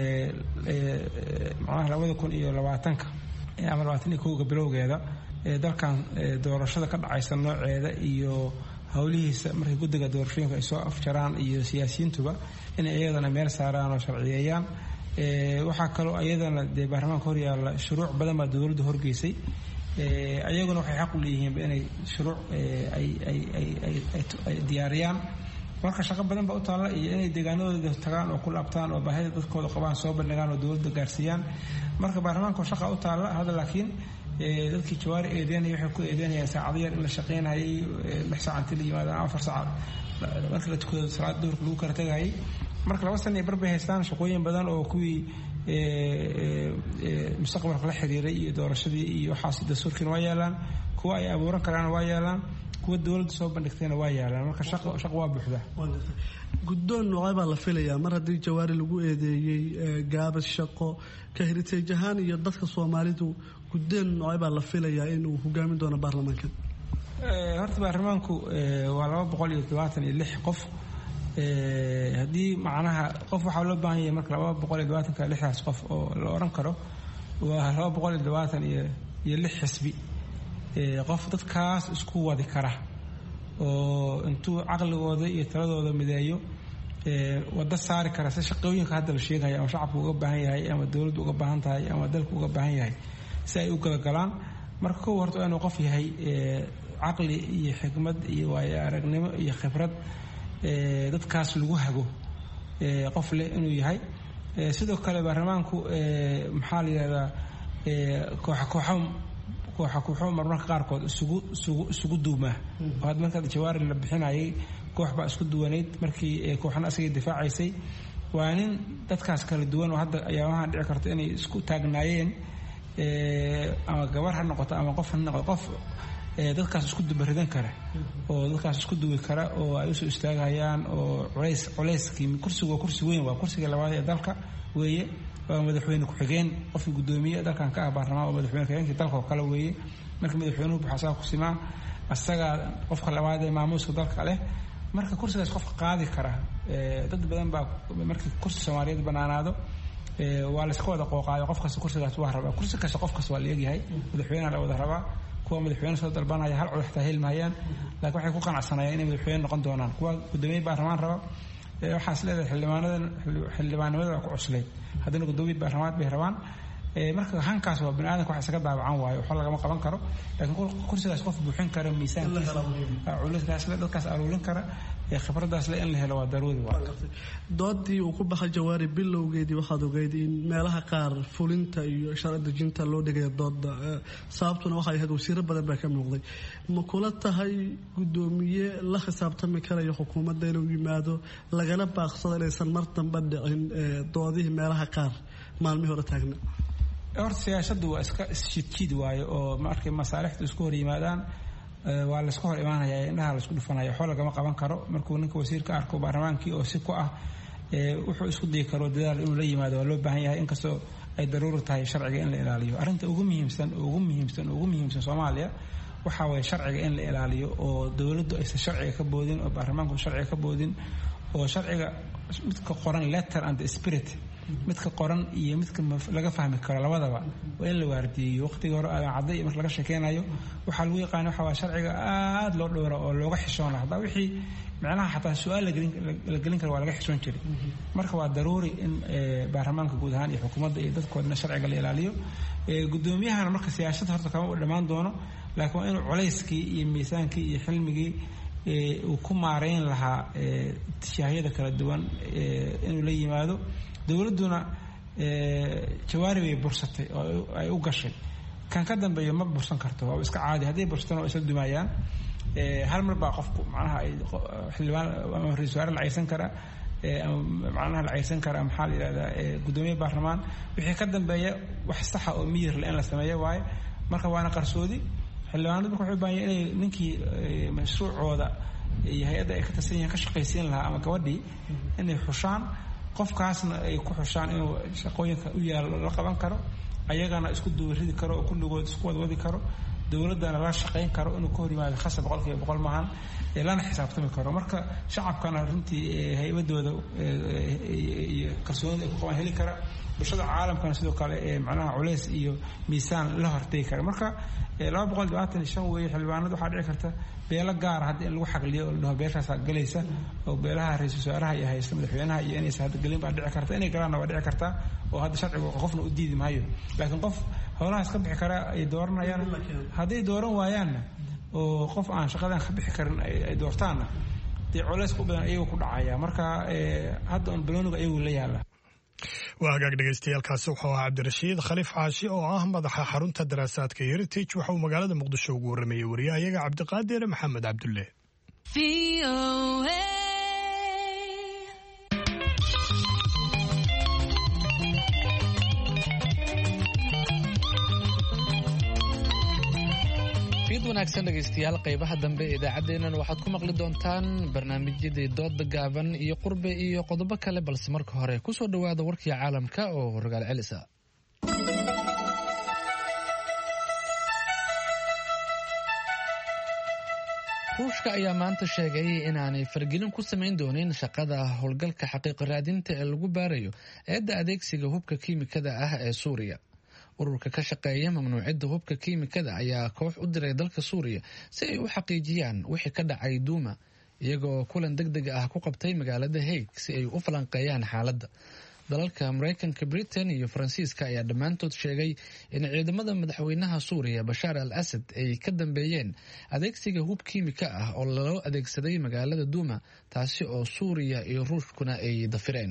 macnaha labada kun iyo labaatanka ama labaatan iyo kowga bilowgeeda dalkan doorashada ka dhacaysa nooceeda iyo howlihiisa markay guddiga doorashooyinka ay soo afjaraan iyo siyaasiyiintuba inay iyadana meel saaraan oo sharciyeeyaan waxaa kaloo iyadana dee baarlamaanka hor yaalla shuruuc badan baa dowladda horgeysay ayaguna waxay xaq u leeyihiinba inay shuruuc ay diyaariyaan marka shaqo badan baa u taalla iyo inay deegaanadooda tagaan oo ku laabtaan oo baahida dadkooda qabaan soo bandhigaan oo dowladda gaarsiiyaan marka baarlamaanka shaqa u taalla hadda laakiin dadkii jawaari eedeynaya waxay ku eedeynayaan saacado yar in la shaqeynayay lix saac intii la yimaado ama afar saac marka la tukado salaada duhurka lagu kala tagayay marka laba sana bar bay haystaan shaqooyin badan oo kuwii mustaqbalka la xiriiray iyo doorashadii iyo waxaas dastuurkiina waa yaalaan kuwa ay abuuran karaan waa yaalaan kuwa dowladda soo bandhigtayna waa yaalaan marka shaqo shaqo waa buuxda guddoon noocay baa la filayaa mar haddii jawaari lagu eedeeyey gaabas shaqo ka heritage ahaan iyo dadka soomaalidu guddoon noocay baa la filayaa inuu hogaamin doono baarlamaankan horta baarlamaanku waa laba boqol iyo todobaatan iyo lix qof haddii macnaha qof waxaa loo baahan yahay marka laba boqol iyo todobaatanka lixdaas qof oo la oran karo waa laba boqol iyo todobaatan iyo iyo lix xisbi qof dadkaas isku wadi kara oo intuu caqligooda iyo taladooda mideeyo wada saari kara si shaqooyinka hadda la sheegaya ama shacabku uga baahan yahay ama dowladdu uga baahan tahay ama dalku uga baahan yahay si ay u galagalaan marka kow horta inuu qof yahay caqli iyo xikmad iyo waayo aragnimo iyo khibrad dadkaas lagu hago qof leh inuu yahay sidoo kale baarlamaanku maxaa la yidhahdaa kooxa kooxa kooxa kooxo marmarka qaarkood isugu isugu isugu duumaa oo had marka jawaari la bixinayay koox baa isku duwanayd markii kooxna asagay difaacaysay waa nin dadkaas kala duwan oo hadda ayaabahan dhici karta inay isku taagnaayeen ama gabar ha noqoto ama qof ha noqoto qof dadkaas isku dubaridan kara oo dadkaas isku duwi kara oo ay usoo istaagayaan oo culays culayskii kursigu waa kursi weyn waa kursiga labaad ee dalka weeye waa madaxweyne ku-xigeen qofkii guddoomiye dalkan ka ah baarlamaan oo madaxweyne ku-xigeenkii dalka oo kale weeye marka madaxweynuhu buxasaa ku simaa asagaa qofka labaad ee maamuuska dalka leh marka kursigaas qofka qaadi kara dad badan baa markii kursi soomaaliyeed banaanaado waa la iska wada qooqaayo qof kasta kursigaas waa rabaa kursi kasta qof kasta waa la eegyahay madaxweynaha la wada rabaa kuwa madaxweyne soo dalbanaya hal cod xitaa helmayaan laakiin waxay ku qanacsanayaan inay madaxweyne noqon doonaan kuwa guddoomiye baarlamaan raba waxaas leedahay xildhibaanadan xildhibaanimada waa ku cuslayd haddana guddoomiye baarlamaad bay rabaan marka hankaas waa bini aadanka wax isaga daawacan waayo waxba lagama qaban karo laakiin kursigaas qof buuxin kara miisaankiisa culayskaas le dadkaas aruurin kara khibradaas le in la helo waa daruuri waa doodii uu ku baxay jawaari bilowgeedii waxaad ogeyd in meelaha qaar fulinta iyo sharci dejinta loo dhigaya dooda sababtuna waxay ahayd wasiiro badan baa ka muuqday ma kula tahay guddoomiye la xisaabtami karayo xukuumadda inuu yimaado lagana baaqsado inaysan mar dambe dhicin doodihii meelaha qaar maalmihii hore taagna horta siyaasadu waa iska isjidjiid waayo oo markay masaalixdu isku hor yimaadaan waa la iska hor imaanaya indhaha la isku dhufanaya waxba lagama qaban karo markuu ninka wasiirka arko baarlamaankii oo si ku ah wuxuu isku dayi karo dadaal inuu la yimaado waa loo baahan yahay inkastoo ay daruuri tahay sharciga in la ilaaliyo arrinta ugu muhiimsan ugu muhiimsan ugu muhiimsan soomaaliya waxaa waye sharciga in la ilaaliyo oo dowladdu aysan sharciga ka boodin oo baarlamaanku sharciga ka boodin oo sharciga midka qoran letter and spirit midka qoran iyo midka laga fahmi karo labadaba waa in la waardiyeeyo waqtiga hore aadan cadday marka laga sheekeynayo waxaa lagu yaqaan waxa waa sharciga aad loo dhowro oo looga xishoona hadaa wixii macnaha xataa su'aal la gelin la gelin karo waa laga xishoon jiray marka waa daruuri in baarlamaanka guud ahaan iyo xukuumadda iyo dadkoodna sharciga la ilaaliyo gudoomiyahana marka siyaasadda horta kama u dhamaan doono laakiin waa inuu culayskii iyo miisaankii iyo xilmigii uu ku maareyn lahaa tishaahyada kala duwan inuu la yimaado dowladduna jawaari bay bursatay oo ay u gashay kan ka dambeeyo ma bursan karto waa iska caadi hadday bursatana waa isla dumayaan hal mar baa qofku macnaha ay xildhibaan ama ra'iisul wasaare la caysan karaa ama macnaha la caysan karaa maxaa la yidhahdaa gudoomiye baarlamaan wixii ka dambeeya wax saxa oo miyir la in la sameeyo waaye marka waana qarsoodi xildhibaanadu marka waxay u baahan yihiin inay ninkii mashruucooda iyo hay-adda ay ka tirsan yihiin ka shaqaysiin lahaa ama gabadhii inay xushaan qofkaasna ay ku xushaan inuu shaqooyinka u yaalo la qaban karo ayagana isku duwaridi karo oo kulligood isku wadwadi karo dowladdana la shaqayn karo inuu ka hor yimaado khasab boqolkiiba boqol maahan lana xisaabtami karo marka shacabkana runtii hay-adooda iyo kalsoonida ay ku qabaan heli kara bulshada caalamkana sidoo kale macnaha culays iyo miisaan la hortegi kara marka laba boqol labaatan iyo shan weeye xildhibaanada waxaa dhici karta beelo gaara hadda in lagu xaqliyo oo la dhaho beeshaasaa galaysa oo beelaha ra-iisul wasaaraha iyo haysta madaxweynaha iyo inaysa hadda gelin baa dhici karta inay galaanna waa dhici kartaa oo hadda sharcigu qofna u diidi maayo laakiin qof howlahaas ka bixi kara ay dooranayaan hadday dooran waayaanna oo qof aan shaqadan ka bixi karin ay doortaanna dee culays ku badan iyagu ku dhacaya marka hadda un balooniga iyagu la yaala waa hagaag dhegaystayaaalkaasi wuxuu ahaa cabdirashiid khaliif caashi oo ah madaxa xarunta daraasaadka heritage waxa uu magaalada muqdisho ugu warramayey wariyahayaga cabdiqaadir maxamed cabdulle wanaagsan dhegaystayaal qaybaha dambe ee idaacaddeennan waxaad ku maqli doontaan barnaamijyadii dooda gaaban iyo qurbe iyo qodobo kale balse marka hore ku soo dhowaada warkii caalamka oo rogaal celisa ruushka ayaa maanta sheegay inaanay fargelin ku samayn doonin shaqada howlgalka xaqiiqo raadinta ee lagu baarayo eedda adeegsiga hubka kiimikada ah ee suuriya ururka ka shaqeeya mamnuucidda hubka kiimikada ayaa koox u diray dalka suuriya si ay u xaqiijiyaan wixii ka dhacay duuma iyagoo kulan deg deg ah ku qabtay magaalada hague si ay u falanqeeyaan xaaladda dalalka maraykanka britain iyo faransiiska ayaa dhammaantood sheegay in ciidamada madaxweynaha suuriya bashaar al asad ay ka dambeeyeen adeegsiga hub kiimika ah oo loo adeegsaday magaalada duuma taasi oo suuriya iyo ruushkuna ay dafireen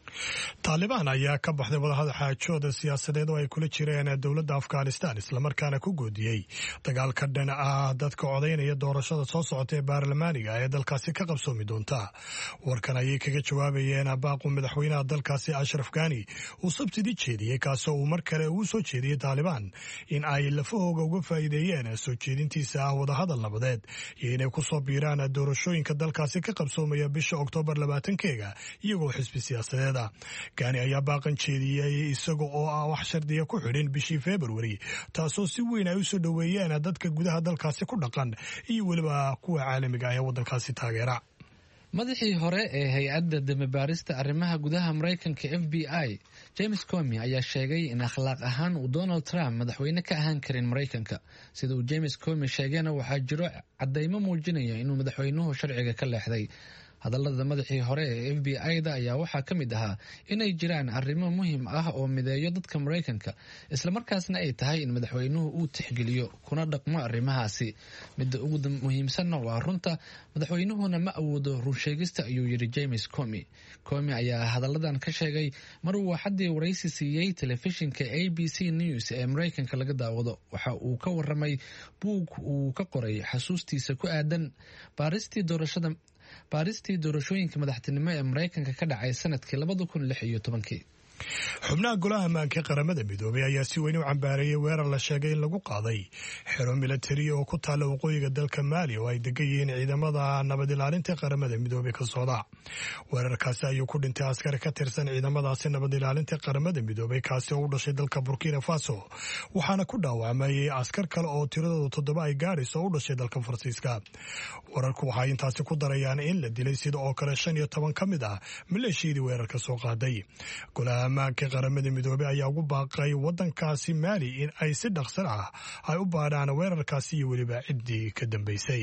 taalibaan ayaa ka baxday wadahadal xaajooda siyaasadeed oo ay kula jireen dowladda afghanistan islamarkaana ku goodiyey dagaal ka dhan ah dadka codaynaya doorashada soo socota ee baarlamaaniga ee dalkaasi ka qabsoomi doonta warkan ayay kaga jawaabayeen baaqu madaxweynaha dalkaasi ashraf ghani uu sabtidii jeediyey kaasoo uu mar kale uu soo jeediyey taalibaan in ay lafahooga uga faa'iideeyeen soo jeedintiisa ah wadahadal nabadeed iyo inay ku soo biiraan doorashooyinka dalkaasi ka qabsoomaya bisha oktoobar labaatankeega iyagoo xisbi siyaasadeed gaani ayaa baaqan jeediyey isaga oo ah wax shardiya ku xidhin bishii februari taasoo si weyn ay u soo dhoweeyeen dadka gudaha dalkaasi ku dhaqan iyo weliba kuwa caalamiga ah ee waddankaasi taageera madaxii hore ee hay-adda damibaarista arrimaha gudaha maraykanka f b i james comey ayaa sheegay in akhlaaq ahaan uu donald trump madaxweyne ka ahaan karin maraykanka sida uu james comey sheegayna waxaa jiro caddaymo muujinaya inuu madaxweynuhu sharciga ka leexday hadallada madaxii hore ee f b i-da ayaa waxaa ka mid ahaa inay jiraan arrimo muhiim ah oo mideeyo dadka maraykanka islamarkaasna ay tahay in madaxweynuhu uu tixgeliyo kuna dhaqmo arrimahaasi midda ugu muhiimsanna waa runta madaxweynuhuna ma awoodo runsheegista ayuu yidhi james comey comey ayaa hadalladan ka sheegay mar uu xaddii waraysi siiyey telefishinka a b c news ee maraykanka laga daawado waxa uu ka waramay buug uu ka qoray xasuustiisa ku aadan baaristii doorashada baaristii doorashooyinka madaxtinimo ee maraykanka ka dhacay sanadkii labada kun lix iyo tobankii xubnaha golaha ammaanka ee qaramada midoobay ayaa si weyn u cambaareeyey weerar la sheegay in lagu qaaday xero milatari oo ku taalla waqooyiga dalka maali oo ay degan yihiin ciidamada nabad ilaalinta qaramada midoobay ka socda weerarkaasi ayuu ku dhintay askari ka tirsan ciidamadaasi nabad ilaalinta qaramada midoobay kaasi oo u dhashay dalka burkina faso waxaana ku dhaawacmay askar kale oo tiradooda toddoba ay gaarayso oo u dhashay dalka faransiiska wararku waxay intaasi ku darayaan in la dilay sida oo kale shan iyo toban ka mid ah maleeshiyadii weerarka soo qaaday golaha ammaanka qaramada midoobey ayaa ugu baaqay waddankaasi maali in ay si dhaqsan ah ay u baadhaan weerarkaasi iyo weliba ciddii ka dambaysay.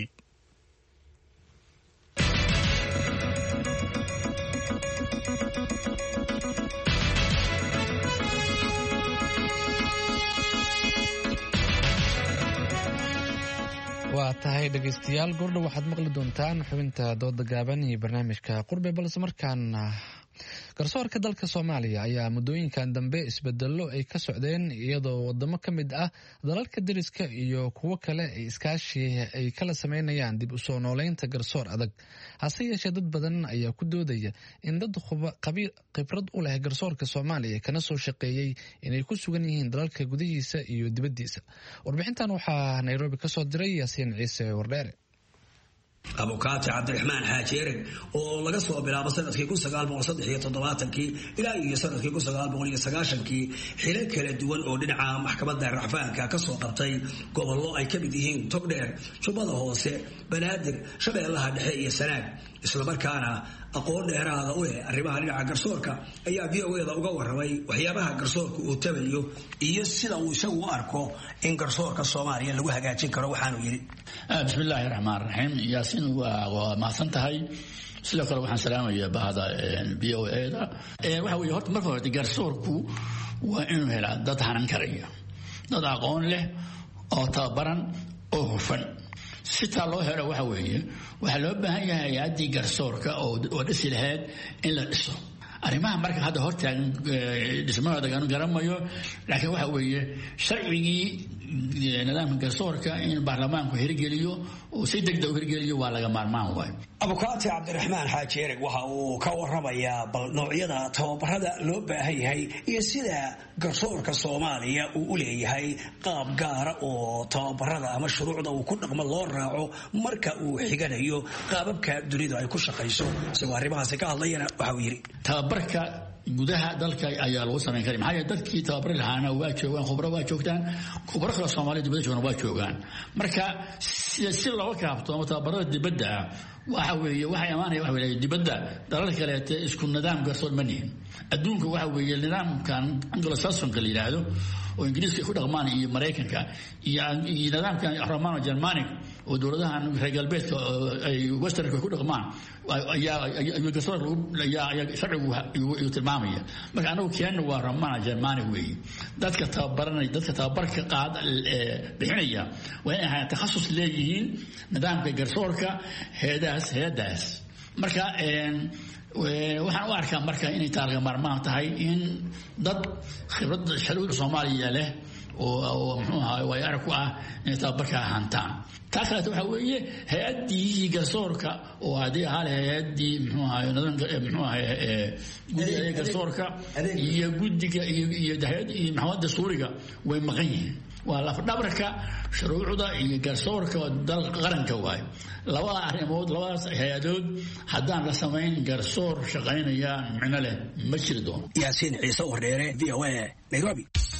waa tahay dhegaystayaal gordha waxaad maqli doontaan xubinta dooda gaaban iyo barnaamijka qurbe balse markaan garsoorka dalka Soomaaliya ayaa muddooyinkan dambe isbedelo ay ka socdeen iyadoo wadamo ka mid ah dalalka dariska iyo kuwo kale ay iskaashi ay kala sameynayaan dib u soo nooleynta garsoor adag. hase yeeshee dad badan ayaa ku doodaya in dad khibrad u leh garsoorka Soomaaliya kana soo shaqeeyay inay ku sugan yihiin dalalka gudihiisa iyo dibaddiisa. warbixintan waxaa Nairobi ka soo diray Yaasiin Ciise Wardheere. abukaati cabdiraxmaan xaaji ereg oo laga soo bilaabo sanadkii kun sagaal boqol saddex iyo toddobaatankii ilaa iyo sanadkii kun sagaal boqol iyo sagaashankii xilal kala duwan oo dhinaca maxkamadda racfaanka ka soo qabtay gobollo ay ka mid yihiin Togdheer, Jubbada Hoose, Banaadir, Shabeellaha Dhexe iyo Sanaag. islamarkaana aqoon dheeraada u leh arrimaha dhinaca garsoorka ayaa v o a da uga warramay waxyaabaha garsoorka uu tabayo iyo sida uu isagu u arko in garsoorka Soomaaliya lagu hagaajin karo. waxaanu yidhi bismillaahi raxmaan raxiim. yaasiin waa mahadsan tahay. sidoo kale waxaan salaamayaa bahda v o a da. waxa weeye horta marka hore garsoorku waa inuu helaa dad hanan karaya, dad aqoon leh oo tababaran oo hufan. sitaa loo helo waxa weeye waxaa loo baahan yahay hay-addii garsoorka oo dhisi lahayd in la dhiso. arrimaha marka hadda hortaagan dhismahooda aan garamayo, laakiin waxa weeye sharcigii nidaamka garsoorka in baarlamaanku hirgeliyo oo si degdeg u hirgeliyo waa laga maarmaan waay. abukaati cabdiraxmaan xaaji ereg waxa uu ka warramayaa bal noocyada tababarada loo baahan yahay iyo sida garsoorka Soomaaliya uu u leeyahay qaab gaara oo tababarada ama shuruucda uu ku dhaqmo loo raaco marka uu xiganayo qaababka dunida ay ku shaqayso. isagoo arrimahaasi ka hadlayana waxa uu yidhi tababarka gudaha dalka ayaa lagu samayn karay. maxaa yeelay dadkii tababari lahaana waa joogaan, khubro waa joogtaan, khubro kale Soomaaliya dibadda joogana waa joogaan. marka si looga kaabto ama tababarada dibadda ah waxa weeye waxay amaanaya waxa weeye dibadda dalal kale isku nidaam garsoor ma nihin. adduunka waxa weeye nidaamkan Anglo-Saxonka la yiraahdo oo Ingiriiska ku dhaqmaan iyo Mareykanka iyo nidaamkan Romano Germanic oo dowladahan reer galbeedka ay Westernka ku dhaqmaan ayaa ayaa garsoor ayaa sharcigu uu tilmaamaya. marka anagu keenna waa Romano Germanic weeye. dadka tababaranay dadka tababarka qaad bixinaya waa inay takhasus leeyihiin nidaamka garsoorka heedaas heedaas. marka waxaan u arkaa marka inay taalaga maarmaan tahay in dad khibrad sharciga Soomaaliya leh oo muxuu ahaa way arag ku ah inay tababarka hantaan. taa kale waxa weeye hay-addii garsoorka oo haddii ahaa hay-addii muxuu ahaa muxuu ahaa guddiga garsoorka iyo guddiga iyo hay-addii maxkamadda dastuuriga way maqan yihiin. waa lafdhabarka shuruucda iyo garsoorka dal qaranka waay. labada arrimood labadaas hay-adood haddaan la samayn garsoor shaqaynaya micno leh ma jiri doono. Yaasiin Ciise Wardheere, v o a, Nairobi.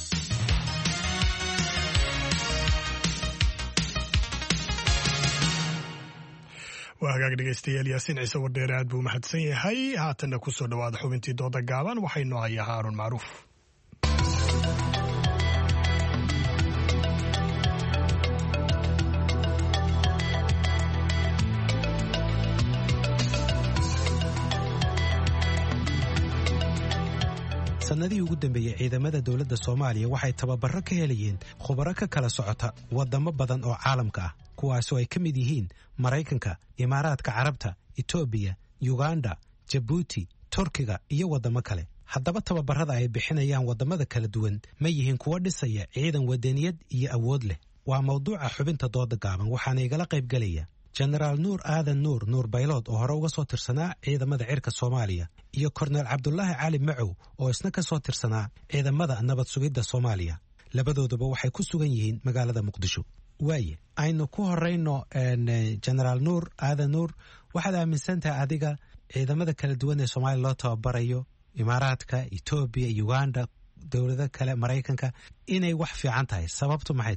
waa hagaag dhegaystayaal. Yaasiin Ciise Wardheere aad buu mahadsan yahay. haatanna ku soo dhawaada xubintii dooda gaaban. waxaynu hayaa Haarun Macruuf. sanadihii ugu dambeeyey ciidamada dowladda Soomaaliya waxay tababaro ka helayeen khubaro ka kala socota wadamo badan oo caalamka ah, kuwaasoo ay ka mid yihiin Mareykanka, Imaaraadka Carabta, Itoobiya, Uganda, Jabuuti, Turkiga iyo wadamo kale. haddaba tababarada ay bixinayaan wadamada kala duwan ma yihiin kuwa dhisaya ciidan wadaniyad iyo awood leh? waa mawduuca xubinta dooda gaaban, waxaana igala qayb galaya jenaraal nuur aadan nuur nuur baylood oo hore uga soo tirsanaa ciidamada cirka Soomaaliya iyo korneel Cabdulaahi Cali Macow oo isna ka soo tirsanaa ciidamada nabad sugidda Soomaaliya. labadooduba waxay ku sugan yihiin magaalada Muqdisho. waaye aynu ku horeyno jenaraal nuur aadan nuur, waxaad aaminsan tahay adiga ciidamada kala duwan ee Soomaaliya loo tababarayo Imaaraadka, Itoobiya, Uganda, dowlado kale, Mareykanka, inay wax fiican tahay. sababtu maxay tahay?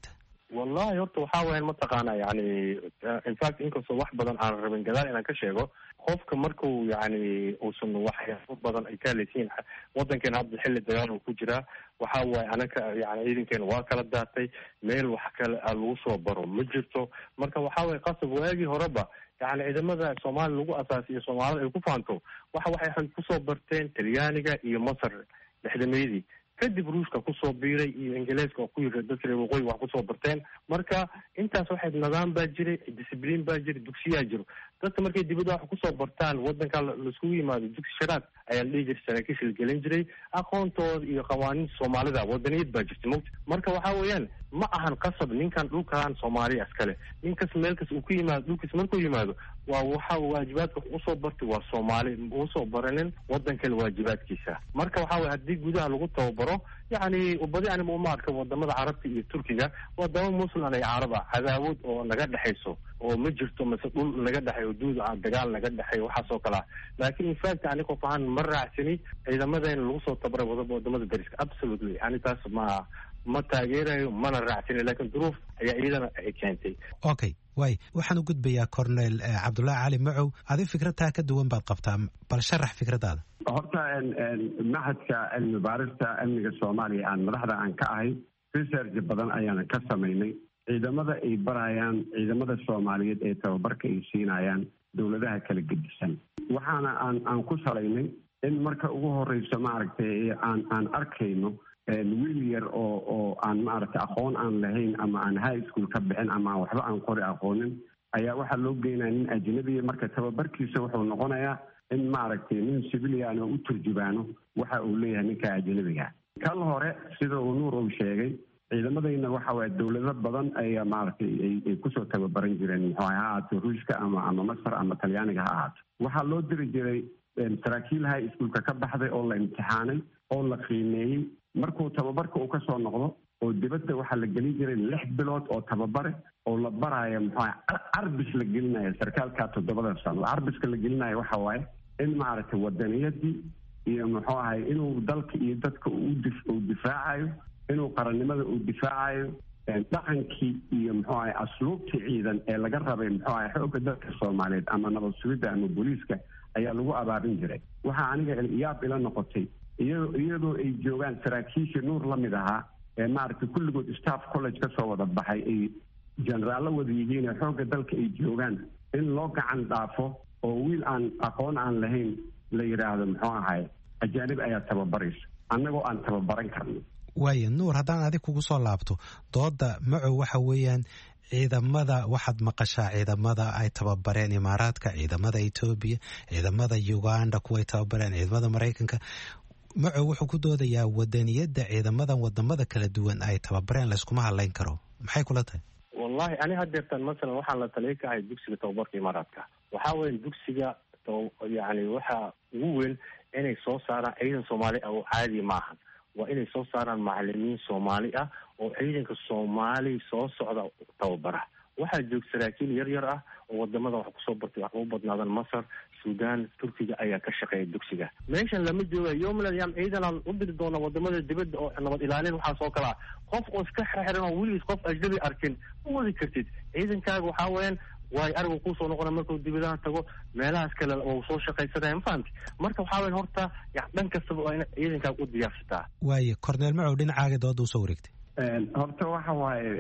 wallahi horta waxaa weyan mataqaana yani infact inkastoo wax badan aan rabin gadaal inaan ka sheego qofka markuu yani uusan waxyaabo badan ay ka haleysiin wadankeena hadda xilli dagaal uu ku jiraa waxa waaye anaka yani ciidankeena waa kala daatay meel wax kale lagu soo baro ma jirto marka waxaa waye qasab waagii horeba yani ciidamada soomaaliya lagu asaasiyo soomaalida ay ku faanto waxa waxay kusoo barteen talyaaniga iyo masar lixdameydii kadib ruushka kusoo biiray iyo ingiliiska oo ku yiri dadka reer waqooyi wax kusoo barteen marka intaas waxay nidaam baa jiray discipline baa jiray dugsiyaa jiro dadka markay dibadda wax kusoo bartaan wadanka laiskugu yimaado dugsi sharaad ayaa la dhihi jiray saraakiisha la gelin jiray aqoontooda iyo qawaaniinta soomaalida wadaniyad baa jirta mogta marka waxaa weeyaan ma ahan qasab ninkan dhulkan soomaaliya iskale ninkas meelkas uu ku yimaado dhulkiis markuu yimaado waa waxa waajibaadka usoo bartay waa soomaali usoo baranin wadan kale waajibaadkiisa marka waxaa weye haddii gudaha lagu tababaro yani badi anima uma arka wadamada carabta iyo turkiga wadamo muslim ay carab ah cadaawad oo naga dhexayso oo ma jirto mase dhul naga dhexeeyo duud dagaal naga dhexeeyo waxaas oo kalea laakiin infact ani qof ahaan ma raacsani ciidamadeena lagu soo tabaray wadamada dariska absolutely yani taas ma ma taageerayo mana raacsani laakiin duruuf ayaa iyadana ay keentay okay way waxaan u gudbayaa cornel cabdullaahi cali macow adi fikradtaa ka duwan baad qabtaa bal sharax fikradaada horta maxadka cilmi baarista amniga soomaaliya aan madaxda aan ka ahay research badan ayaan ka samaynay ciidamada ay barayaan ciidamada soomaaliyeed ee tababarka ay siinayaan dowladaha kala gedisan waxaana aan aan ku salaynay in marka ugu horeyso maaragtay aan aan arkayno wiil yar oo oo aan maaragtay aqoon aan lahayn ama aan high school ka bixin ama aan waxba aan qori aqoonin ayaa waxaa loo geynaya nin ajnabiya marka tababarkiisa wuxuu noqonayaa in maaragtay nin civilian oo u turjubaano waxa uu leeyahay ninka ajnabiga kal hore sida uu nuur uu sheegay ciidamadayna waxa waaye dowlado badan ayaa maaragtay ay kusoo tababaran jireen muxuu ha ahaato ruushka ama ama masar ama talyaaniga ha ahaato waxaa loo diri jiray saraakiil high schoolka ka baxday oo la imtixaanay oo la qiimeeyey markuu tababarka uu ka soo noqdo oo dibadda waxaa la gelin jiray lix bilood oo tababare oo la baraayo muxuu carbis la gelinayo sarkaalkaa toddobada sano carbiska la gelinayo waxa waaye in maaragtay wadaniyadii iyo muxuu ahay inuu dalka iyo dadka uu difaacayo inuu qarannimada uu difaacayo dhaqankii iyo muxuu ahay asluubtii ciidan ee laga rabay muxuu ahay xoogga dalka soomaaliyeed ama nabad sugidda ama booliiska ayaa lagu abaabin jiray waxaa aniga yaab ila noqotay iyadoo iyadoo ay joogaan saraakiisha nuur la mid ahaa ee maaragtay kulligood staff college ka soo wada baxay ay generaallo wada yihiin ee xoogga dalka ay joogaan in loo gacan dhaafo oo wiil aan aqoon aan lahayn la yidhaahdo muxuu ahay ajaanib ayaa tababaraysa annagoo aan tababaran karno waaya nuur haddaan adig kugu soo laabto dooda macow waxa weeyaan ciidamada waxaad maqashaa ciidamada ay tababareen imaaraadka ciidamada etoobiya ciidamada uganda kuwaay tababareen ciidamada maraykanka macow wuxuu ku doodayaa wadaniyadda ciidamadan wadamada kala duwan ay tababareen layskuma hadlayn karo maxay kula tahay wallahi ani hadeertan masalan waxaan la taliya ka ahay dugsiga tababarka imaaraadka waxaa weya dugsiga yani waxa ugu weyn inay soo saaraan ciidan soomaali ah oo caadi maahan waa inay soo saaraan macalimiin soomaali ah oo ciidanka soomaali soo socda tababara waxaa joog saraakiil yar yar ah oo wadamada wax kusoo bartay wax ugu badnaadan masar sudan turkiga ayaa ka shaqeeya dugsiga meeshan lama jooga yomlad yam ciidan aan u diri doona wadamada dibadda oo nabad ilaalin waxaas oo kalea qof oo iska xirxiran oo weligiis qof ajnabi arkin ma wadi kartid ciidankaaga waxaa weeyaan waayo arigu kuusoo noqona markuu dibadaha tago meelahaas kale oo soo shaqaysanaya ma fahamti marka waxaa weyan horta dhan kastaba waa ina ciidankaaga u diyaarsataa waaye corneel macow dhinacaaga dooda usoo wareegtay horta waxa waaye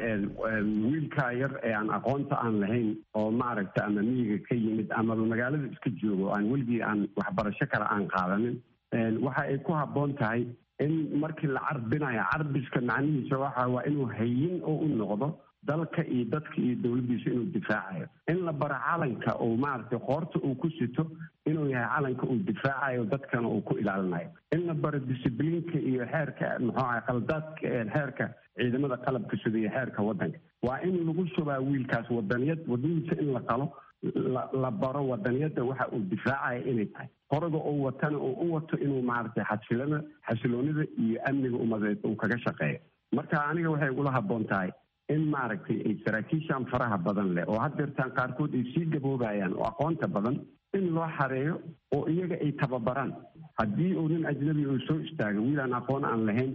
wiilkaa yar ee aan aqoonta aan lahayn oo maaragta ama miyiga ka yimid amaba magaalada iska joogo aan weligii aan waxbarasho kale aan qaadanin waxa ay ku habboon tahay in markii la carbinayo carbiska macnihiisa waxa waa inuu hayin oo u noqdo dalka iyo dadka iyo dowladdiisa inuu difaacayo in la baro calanka oo maaragtay qoorta uu ku sito inuu yahay calanka uu difaacayo dadkana uu ku ilaalinayo in la baro discibliinka iyo xeerka muxuu ahay qaldaadka xeerka ciidamada qalabka sida iyo xeerka waddanka waa in lagu shubaa wiilkaas wadaniyad wadanihiisa in la qalo la baro wadaniyadda waxa uu difaacaya inay tahay qoroga uu watana uu u wato inuu maaragtay xasilada xasiloonida iyo amniga umadeed uu kaga shaqeeyo marka aniga waxay ula habboon tahay in maaragtay ay saraakiishan faraha badan leh oo haddeertaan qaarkood ay sii gaboobayaan oo aqoonta badan in loo xareeyo oo iyaga ay tababaraan haddii uu nin ajnabi uu soo istaago wiil aan aqoon aan lahayn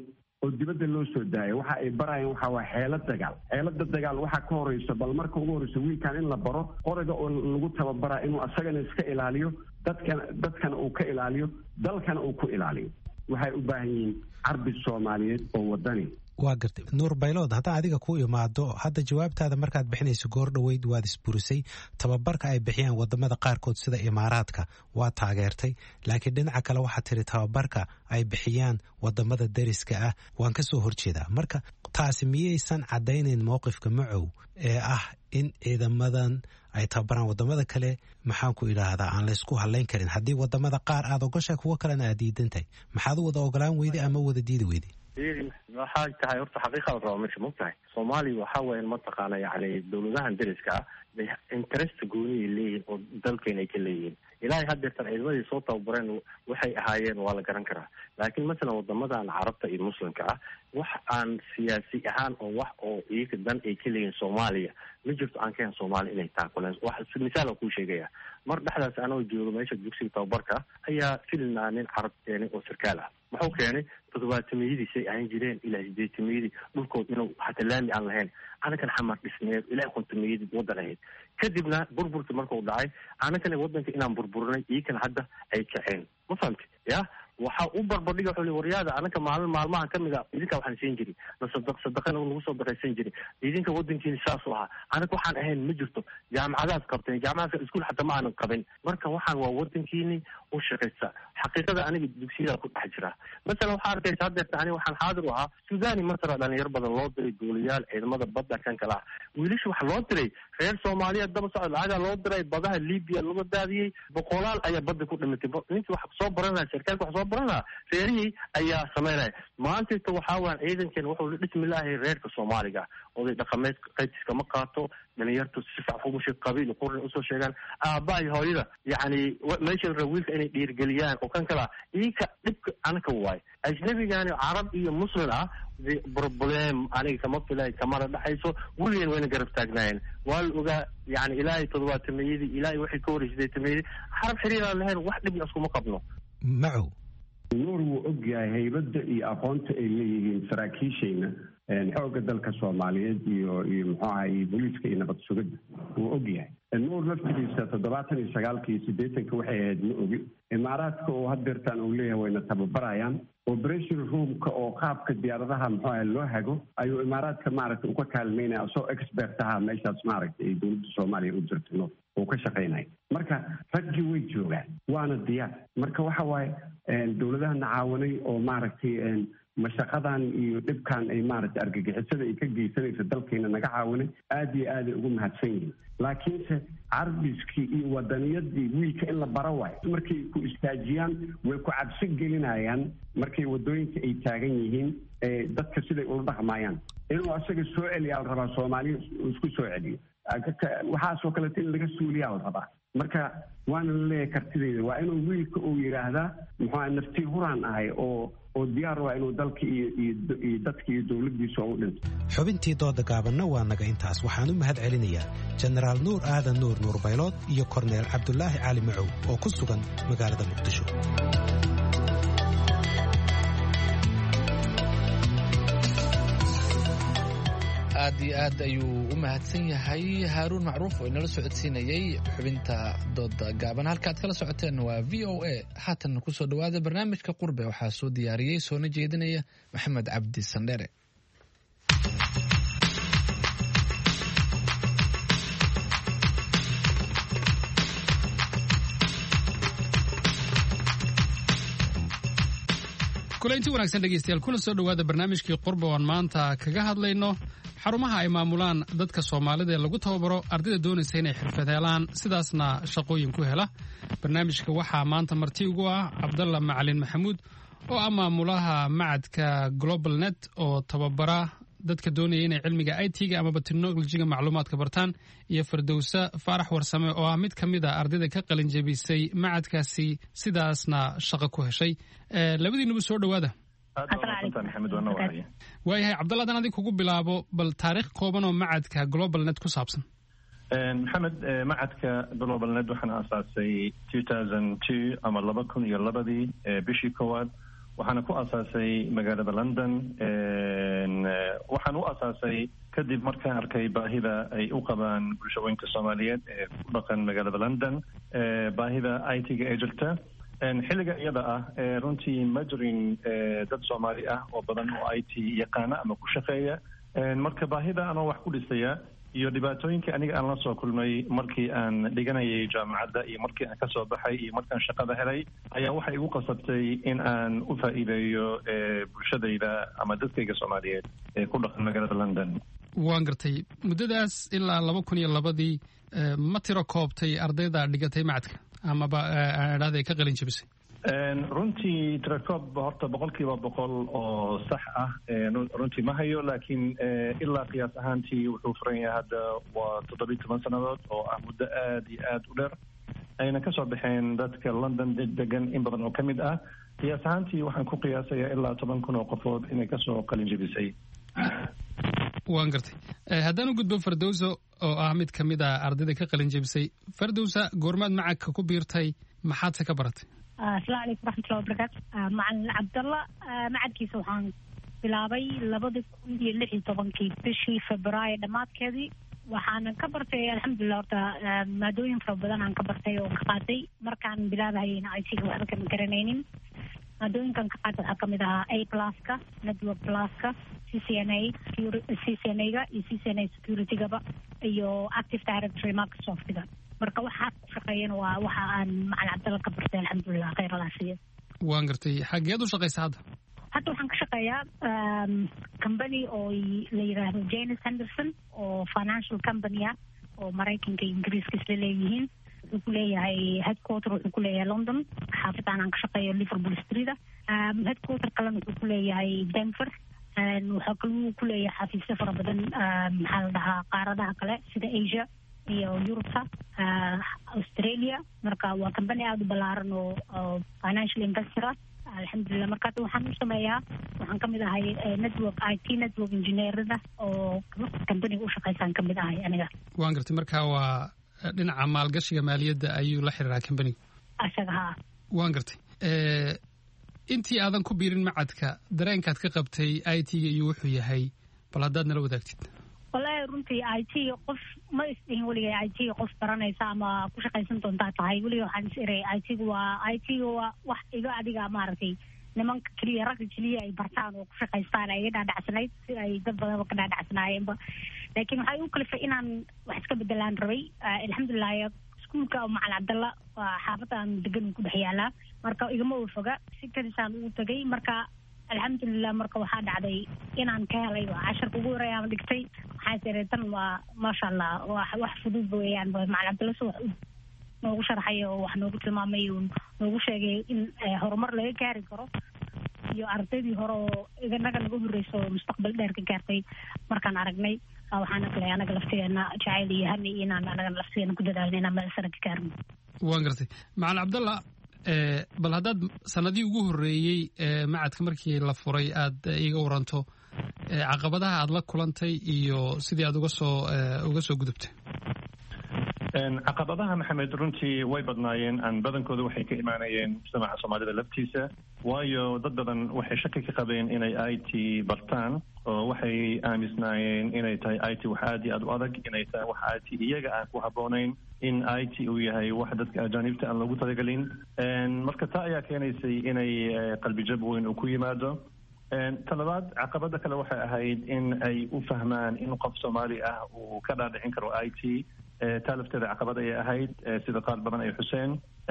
oo dibadda loo soo daayo waxa ay barayaan waxa waa xeelad dagaal xeelada dagaal waxaa ka horeysa bal marka ugu horeysa wiilkan in la baro qoriga oo lagu tababaraa inuu asagana iska ilaaliyo dadkana dadkana uu ka ilaaliyo dalkana uu ku ilaaliyo waxay u baahan yihiin carbi soomaaliyeed oo wadani waa gartay nuur baylood haddaan adiga ku imaado hadda jawaabtaada markaad bixinayso goor dhoweyd waad isburisay tababarka ay bixiyaan wadamada qaarkood sida imaaraadka waa taageertay laakiin dhinaca kale waxaad tiri tababarka ay bixiyaan wadamada deriska ah waan ka soo horjeedaa marka taasi miyaysan caddaynayn mowqifka macow ee ah in ciidamadan ay tababaraan wadamada kale maxaan ku idhaahdaa aan laysku hadlayn karin haddii wadamada qaar aad ogosha kuwo kalena aad diidantahay maxaad u wada ogolaan weyday ama wada diidi weyday waxay tahay horta xaqiiqada raba meesha mogtahay soomaaliya waxa weyan mataqaana yani dawladahan deriska ah bay interest gooniay leeyihiin oo dalkeena ay ka leeyihiin ilaahay haddeertan ciidamadii soo tababareen waxay ahaayeen waa la garan karaa laakiin masalan wadamadan carabta iyo muslimka ah wax aan siyaasi ahaan oo wax oo iyaga dan ay ka leeyihiin soomaaliya ma jirto aan kahan soomaaliya inay taakuleen wax misaal aan kuu sheegaya mar dhexdaas anoo joogo meesha dugsiga tababarka ayaa filnaa nin carab keenay oo sarkaal ah muxuu keenay todobaatamiyadiisay ahan jireen ilaa sideetamiyadii dhulkood inuu hataa laami aan lahayn anakan xamar dhisneed ilaa kontamiyadii wadan ahayd kadibna burburkii markuu dhacay anakana wadanka inaan burburinay iyakana hadda ay kaceen ma fahamti ya waxa u barbardhiga wuxuu li waryaada anaka maalin maalmahan ka mid a idinka waxaan siin jiray nasadaq sadaqana nagu soo daraysan jiray idinka wadankiina saasuu ahaa anaga waxaan ahayn ma jirto jaamacadaad qabteen jaamacadaadka iskuul xataa ma aanan qabin marka waxaan waa wadankiini u shaqaysa xaqiiqada aniga dugsiyada ku dhex jira masalan waxaa arkaysa haddeerta ani waxaan xaadir u ahaa suudani masra dhalinyaro badan loo diray gooliyaal ciidamada badda kan kale ah wiilasha waxa loo diray reer soomaaliyeed daba socod lacagaa loo diray badaha libiya laga daadiyey boqolaal ayaa badda ku dhimatay ninki wax soo baranaya sarkaalka wax soo baranaya reerihii ayaa sameynaya maantayta waxaa waan ciidankeen wuxuu la dhismi lahay reerka soomaaliga oday dhaqameed qaybtiska ma qaato dhalinyartu si fiican ugu sheeg qabiil qurni usoo sheegaan aabbaha iyo hooyada yacni meesha la raba wiilka inay dhiirgeliyaan oo kan kala idinka dhibka anaka waay ajnabigani carab iyo muslim ah problem aniga kama filay kamana dhexayso weligeen wayna garab taagnaayeen waa la ogaa yani ilaahay todobaatamiyadii ilaahay waxay ka horey sideetamayadii xarab xiriiraan lahayn wax dhibna iskuma qabno macow nuur wuu ogyahay haybadda iyo aqoonta ay leeyihiin saraakiishayna xoogga dalka soomaaliyeed iyo iyo muxuu ahay booliiska iyo nabad sugidda wuu ogyahay nuur laftigiisa toddobaatan iyo sagaalka iyo siddeetanka waxay ahayd ma ogi imaaraadka oo haddeertaan uu leeyahay wayna tababarayaan operation roomka oo qaabka diyaaradaha muxuu ahay loo hago ayuu imaaraadka maaragtay uka kaalmeynaya asoo expert ahaa meeshaas maaragtay ay dowladda soomaaliya u jirto nuur uu ka shaqaynaya marka raggii way joogaan waana diyaar marka waxa waaye dowladahana caawanay oo maaragtay mashaqadan iyo dhibkan ay maaragtay argagixisada ay ka geysanaysa dalkeena naga caawanay aada iyo aaday ugu mahadsan yihiin laakiinse carbiskii iyo wadaniyadii wiilka in la bara waayo markay ku istaajiyaan way ku cabsi gelinayaan markay wadooyinka ay taagan yihiin dadka siday ula dhaqmayaan inuu asaga soo celiyaa la rabaa soomaaliya isku soo celiyo waxaasoo kaleeto in laga suuliyaa la rabaa marka waana la leeyahay kartideeda waa inuu wiilka uu yidhaahdaa muxua naftii huraan ahay oo oo diyaar waa inuu dalka iyo iyo dadka iyo dowladdiisa u dhinto xubintii dooda gaabanna waa naga intaas waxaan u mahad celinayaa jenaraal nuur aadan nuur nuur baylood iyo korneel cabdulaahi cali macow oo ku sugan magaalada muqdisho aad iyo aad ayuu u mahadsan yahay haaruun macruuf oo inala socodsiinayey xubinta dooda gaaban halkaaad kala socoteen waa v o a haatan kusoo dhawaada barnaamijka qurbe waxaa soo diyaariyey soona jeedinaya maxamed cabdi sandhere kulanti wanaagsan dhegeystayaal kuna soo dhawaada barnaamijkii qurbe oon maanta kaga hadlayno xarumaha ay maamulaan dadka soomaalida ee lagu tababaro ardayda doonaysa inay xirfad helaan sidaasna shaqooyin ku hela barnaamijka waxaa maanta marti ugu ah cabdalla macalin maxamuud oo ah maamulaha macadka global net oo tababara dadka doonaya inay cilmiga i t-ga amaba technolojiga macluumaadka bartaan iyo fardowsa faarax warsame oo ah mid ka mid a ardayda ka qalin jebisay macadkaasi sidaasna shaqo ku heshay labadiinuba soo dhawaada waayahay cabdalladan adig kugu bilaabo bal taariikh kooban oo macadka global net ku saabsan maxamed macadka global net waxaan aasaasay two thousand two ama laba kun iyo labadii bishii koowaad waxaana ku asaasay magaalada london waxaan u asaasay kadib markaan arkay baahida ay u qabaan bulshooyinka soomaaliyeed ee ku dhaqan magaalada london baahida i t-ga ee jirta xilliga iyada ah runtii ma jirin dad soomaali ah oo badan oo i t yaqaana ama ku shaqeeya marka baahida anoo wax ku dhisaya iyo dhibaatooyinka aniga aan la soo kulmay markii aan dhiganayay jaamacadda iyo markii aan kasoo baxay iyo markaan shaqada helay ayaa waxay igu qasabtay in aan u faa'iideeyo bulshadayda ama dadkayga soomaaliyeed ee ku dhaqan magaalada london waan gartay muddadaas ilaa laba kun iyo labadii ma tiro koobtay ardayda dhigatay macadka amaba dhahda ay ka qalin jebisay runtii tirakoob horta boqolkiiba boqol oo sax ah runtii ma hayo laakiin ilaa qiyaas ahaantii wuxuu furan yahay hadda waa toddobiyi toban sannadood oo ah muddo aada iyo aada u dheer ayna kasoo baxeen dadka london degan in badan oo ka mid ah qiyaas ahaantii waxaan ku qiyaasayaa ilaa toban kun oo qofood inay kasoo qalin jebisay waan gartay haddaan u gudbo fardowsa oo ah mid ka mid ah ardayda ka qalin jebisay fardowsa goormaad macadka ku biirtay maxaadse ka baratay asalaamu calaykum waraxmatullahi wabarakaatu macalin cabdalla macadkiisa waxaan bilaabay labada kun iyo lix iyo tobankii bishii februaayo dhammaadkeedii waxaana ka bartay alxamdulilah horta maadooyin fara badan aan ka bartay oo ka qaatay markaan bilaabahayna i t-ga waxba kama garanaynin maadooyinkan ka qaatay waxaa kamid ahaa a pluska network pluska c c n a c c n a-ga iyo c c n a security-gaba iyo active directory microsoft-ga marka waxaa ku shaqeeyana waa waxa aan macalin cabdalla ka bartay alxamdulilah khayr alaasiya waan gartay xageed u shaqaysa hadda hadda waxaan ka shaqeeyaa company oo la yidhaahdo janis henderson oo financial company ah oo maraykanka ingiriiska isla leeyihiin wuxuu ku leeyahay headquarter wuxuu ku leeyahay london xaafadaan aan ka shaqeeyo liverpool street headquarter kalena wuxuu ku leeyahay denver waxaa kaluu ku leeyahay xafiisyo fara badan maxaa la dhahaa qaaradaha kale sida asia iyo yurubta australia marka waa company aada u ballaaran oo financial investor ah alxamdulilah marka hadda waxaan u sameeyaa waxaan kamid ahay network i t network engineerada oo companiga u shaqaysaan kamid ahay aniga waan gartay marka waa dhinaca maalgashiga maaliyadda ayuu la xiriiraa companiga asaga haa waan gartay intii aadan ku biirin macadka dareenkaad ka qabtay i t-ga iyo wuxuu yahay bal haddaad nala wadaagtid wallaahi runtii i t qof ma isdhihin weligay i t qof baranaysa ama ku shaqaysan doontaa tahay weliga waxaan is iray i t-ga waa i t-ga waa wax iga adiga maaragtay nimanka keliya ragga keliya ay bartaan oo ku shaqaystaan ay iga dhaadhacsanayd si ay dad badanba ka dhaadhacsanaayeenba laakiin waxay u kalifay inaan wax iska bedelaan rabay alxamdulilah iskuulka macalin cabdalla waa xaafadda aan degan ku dhex yaalaa marka igama ofoga si kadisaan ugu tagay marka alxamdulilah marka waxaa dhacday inaan ka helay casharka ugu horeeya aan dhigtay waxaa tiray tan waa maasha allah wax fudud weeyaan macalin cabdalla si wax noogu sharxay oo wax noogu tilmaamay oo noogu sheegay in horumar laga gaari karo iyo ardaydii hore oo iganaga naga horreyso mustaqbal dheer ka gaartay markaan aragnay waxaan aklay anaga laftigeena jacayl iyo hani inaan anagana laftigeena ku dadaalna inaan meel sare ka gaarno waan gartay macalin cabdalla bal haddaad sanadii ugu horreeyey macadka markii la furay aad iga waranto caqabadaha aad la kulantay iyo sidii aad uga soo uga soo gudubtay caqabadaha maxamed runtii way badnaayeen aan badankooda waxay ka imaanayeen mujtamaca soomaalida laftiisa waayo dad badan waxay shaki ka qabeen inay i t bartaan oo waxay aamisnaayeen inay tahay i t wax aada iyo aada u adag inay tahay wax i t iyaga aan ku habboonayn in i t uu yahay wax dadka ajaanibta aan loogu talagelin marka taa ayaa keenaysay inay qalbijab weyn uu ku yimaado talabaad caqabada kale waxay ahayd in ay u fahmaan in qof soomaali ah uu ka dhaadhicin karo i t taa lafteeda caqabad ayay ahayd sida qaar badan ay xuseen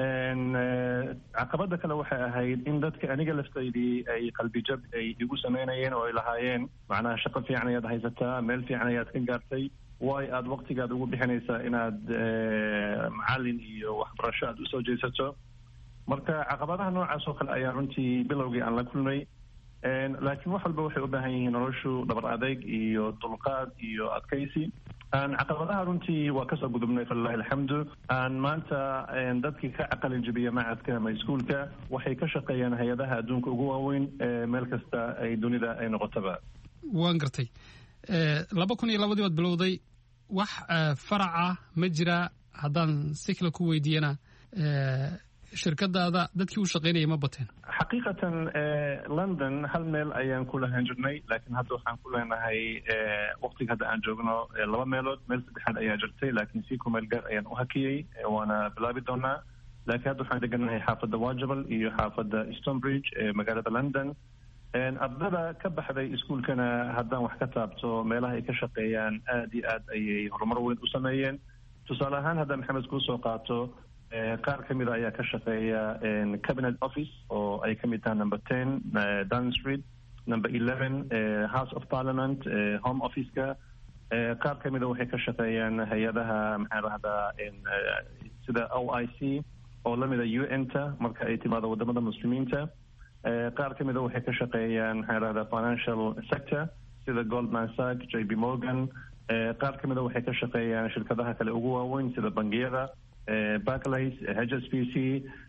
caqabada kale waxay ahayd in dadka aniga laftaydii ay qalbijab ay igu samaynayeen oo ay lahaayeen macnaha shaqo fiican ayaad haysataa meel fiican ayaad ka gaartay way aada waktigaad ugu bixinaysaa inaad macalin iyo waxbarasho aada usoo jeesato marka caqabadaha noocaas oo kale ayaa runtii bilowgii aan la kulmay laakiin wax walba waxay u baahan yihiin noloshu dhabar adayg iyo dulqaad iyo adkaysi aan caqabadaha runtii waa kasoo gudubnay falilahi alxamdu aan maanta dadkii ka caqalin jabiya macadka ama iskuulka waxay ka shaqeeyaan hay-adaha adduunka ugu waaweyn meel kasta ay dunida ay noqotaba waan gartay laba kun iyo labadii baad bilowday wax faraca ma jira haddaan si kale ku weydiiyana shirkadaada dadkii u shaqaynayay ma bateen xaqiiqatan london hal meel ayaan ku lahaan jirnay laakiin hadda waxaan ku leenahay waqtiga hadda aan joogno laba meelood meel saddexaad ayaa jirtay laakiin si ku meel gaar ayaan u hakiyey waana bilaabi doonaa laakiin hadda waxaan deganahay xaafadda wajabal iyo xaafadda stonebridge ee magaalada london ardada ka baxday iskuolkana haddaan wax ka taabto meelaha ay ka shaqeeyaan aad iyo aad ayay horumar weyn u sameeyeen tusaale ahaan hadda maxamed kuu soo qaato qaar ka mida ayaa ka shaqeeya cabinet office oo ay ka mid tahay number ten down street number eleven house of parliament home office-ka qaar ka mida waxay ka shaqeeyaan hay-adaha maxaa rahdaa sida o i c oo lamida u n ta marka ay timaado wadamada muslimiinta qaar ka mida waxay ka shaqeeyaan maxaa rahdaa financial sector sida goldman sachs j b morgan qaar ka mida waxay ka shaqeeyaan shirkadaha kale ugu waaweyn sida bangiyada barclays h s b c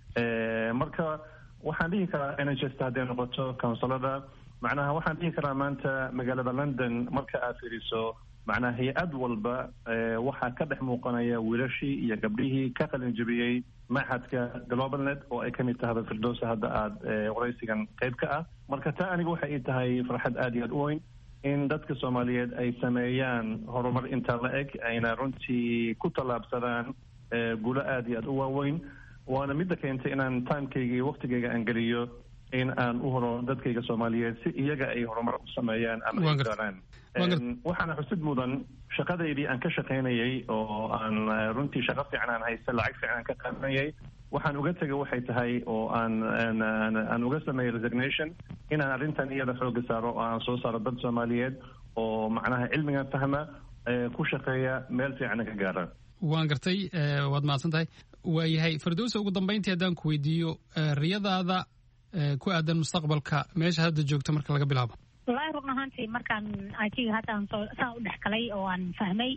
marka waxaan dhihi karaa n h s ta hadday noqoto counsilada macnaha waxaan dhihi karaa maanta magaalada london marka aad fiiriso macnaha hay-ad walba waxaa ka dhex muuqanaya wiilashii iyo gabdhihii ka qalin jebiyey maxadka globalnet oo ay kamid tahaba firdowsa hadda aada waraysigan qayb ka ah marka taa aniga waxay ii tahay farxad aada iyo aad u weyn in dadka soomaaliyeed ay sameeyaan horumar intaa la eg ayna runtii ku tallaabsadaan guulo aada iyo aad u waaweyn waana midda keentay inaan timekayga iyo waqtigayga aan geliyo in aan u horo dadkayga soomaaliyeed si iyaga ay horumar u sameeyaan ama ay gaaraan waxaana xusid mudan shaqadaydii aan ka shaqaynayay oo aan runtii shaqo fiican aan haysta lacag fiican aan ka qaadanayay waxaan uga tegay waxay tahay oo aan aan uga sameeyay resignation inaan arrintan iyada xooga saaro oo aan soo saaro dad soomaaliyeed oo macnaha cilmigan fahma ku shaqeeya meel fiican ka gaara waan gartay waad mahadsan tahay waayahay firdowsa ugu dambayntii haddaan ku weydiiyo riyadaada ku aadan mustaqbalka meesha hadda joogto marka laga bilaabo wallaahi run ahaantii markaan itiga hadda aan soo saa u dhex galay oo aan fahmay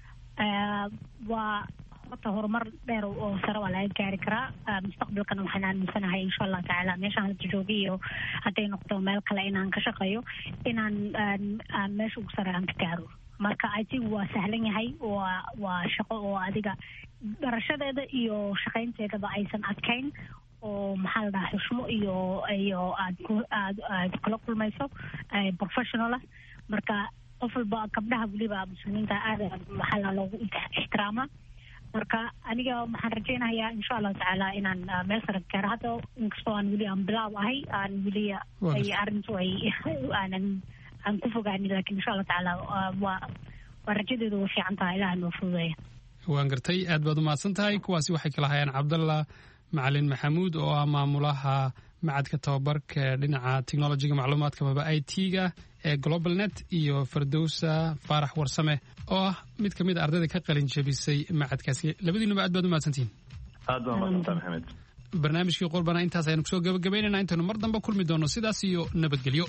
waa horta horumar dheer oo sare waa laga gaari karaa mustaqbalkana waxaan aaminsanahay insha allah tacaala meeshaan hadda joogay iyo hadday noqdo meel kale inaan ka shaqeeyo inaan meesha ugu sare aan ka gaaro marka itigu waa sahlan yahay waa waa shaqo oo adiga barashadeeda iyo shaqaynteedaba aysan adkayn oo maxaa la dhahaa xushmo iyo iyo aad ku aad aad kula kulmayso professional marka qof walba gabdhaha weliba muslimiinta aad maxaa la loogu ixtiraama marka aniga waxaan rajaynayaa insha allahu tacaala inaan meel sare gaaro hadda inkastoo aan weli aan bilaaw ahay aan weli ay arrintu ay aanan aan ku fogaanin laakiin insha allahu tacaala waa waa rajadeedu way fiican tahay ilaah noo fududeeya waan gartay aad baad umahadsan tahay kuwaasi waxay kala hayaan cabdallah macalin maxamuud oo ah maamulaha macadka tababarka dhinaca technologiga macluumaadka maba i t-ga ee globalnet iyo firdowsa faarax warsame oo ah mid ka mid a ardayda ka qalin jebisay macadkaasi labadiinuba aad baad umahadsantihiin aad baa mahadsantaa maxamed barnaamijkii qurbana intaas ayanu kusoo gabagabaynaynaa intaynu mar dambe kulmi doono sidaas iyo nabadgelyo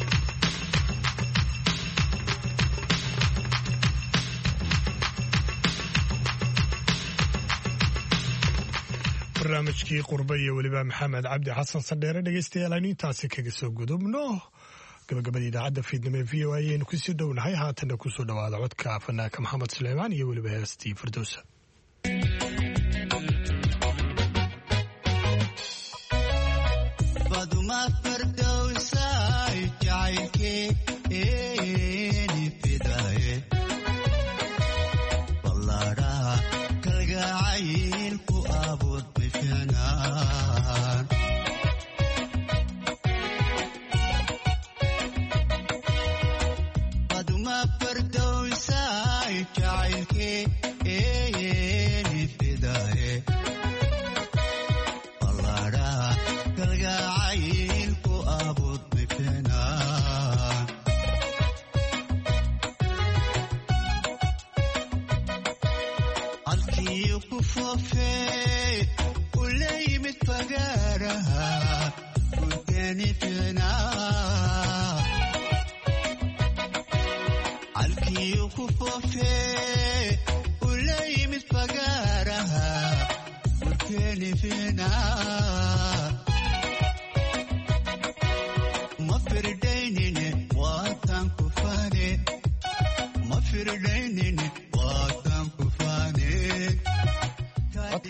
barnaamijkii qurbe iyo weliba maxamed cabdi xasan sandheere dhegeystayaal aynu intaasi kaga soo gudubno gabagabada idaacadda fiidnimo ee v o a ayaynu kusii dhownahay haatanna kusoo dhawaada codka fanaanka maxamed suleymaan iyo weliba heestii firdowsa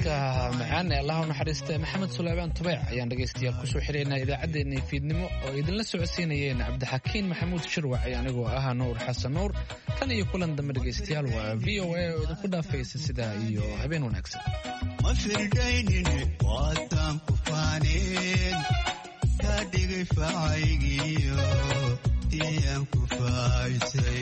codka macaan ee allah u naxariista maxamed suleymaan tubeyc ayaan dhegaystayaal kusoo xiraynaa idaacaddeenii fiidnimo oo idinla socodsiinayeen cabdixakiin maxamuud shirwac iyo anigoo ahaa nuur xasan nuur tan iyo kulan dambe dhegaystayaal waa v o a oo idinku dhaafaysa sidaa iyo habeen wanaagsan ma firdhaynin waataan ku faaneen ka dhigay facaygiyo diyaan ku faaysay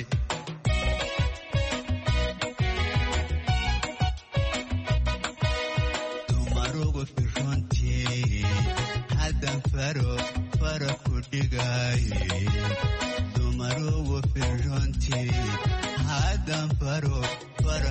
dumarugu firrontii haddan faro fara ku dhigaaye dumarugu firrontii haddan faro fara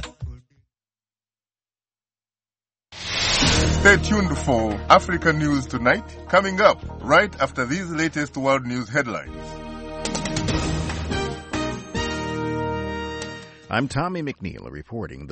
Stay tuned for Africa News Tonight, coming up right after these latest world news headlines. I'm Tommy McNeil reporting.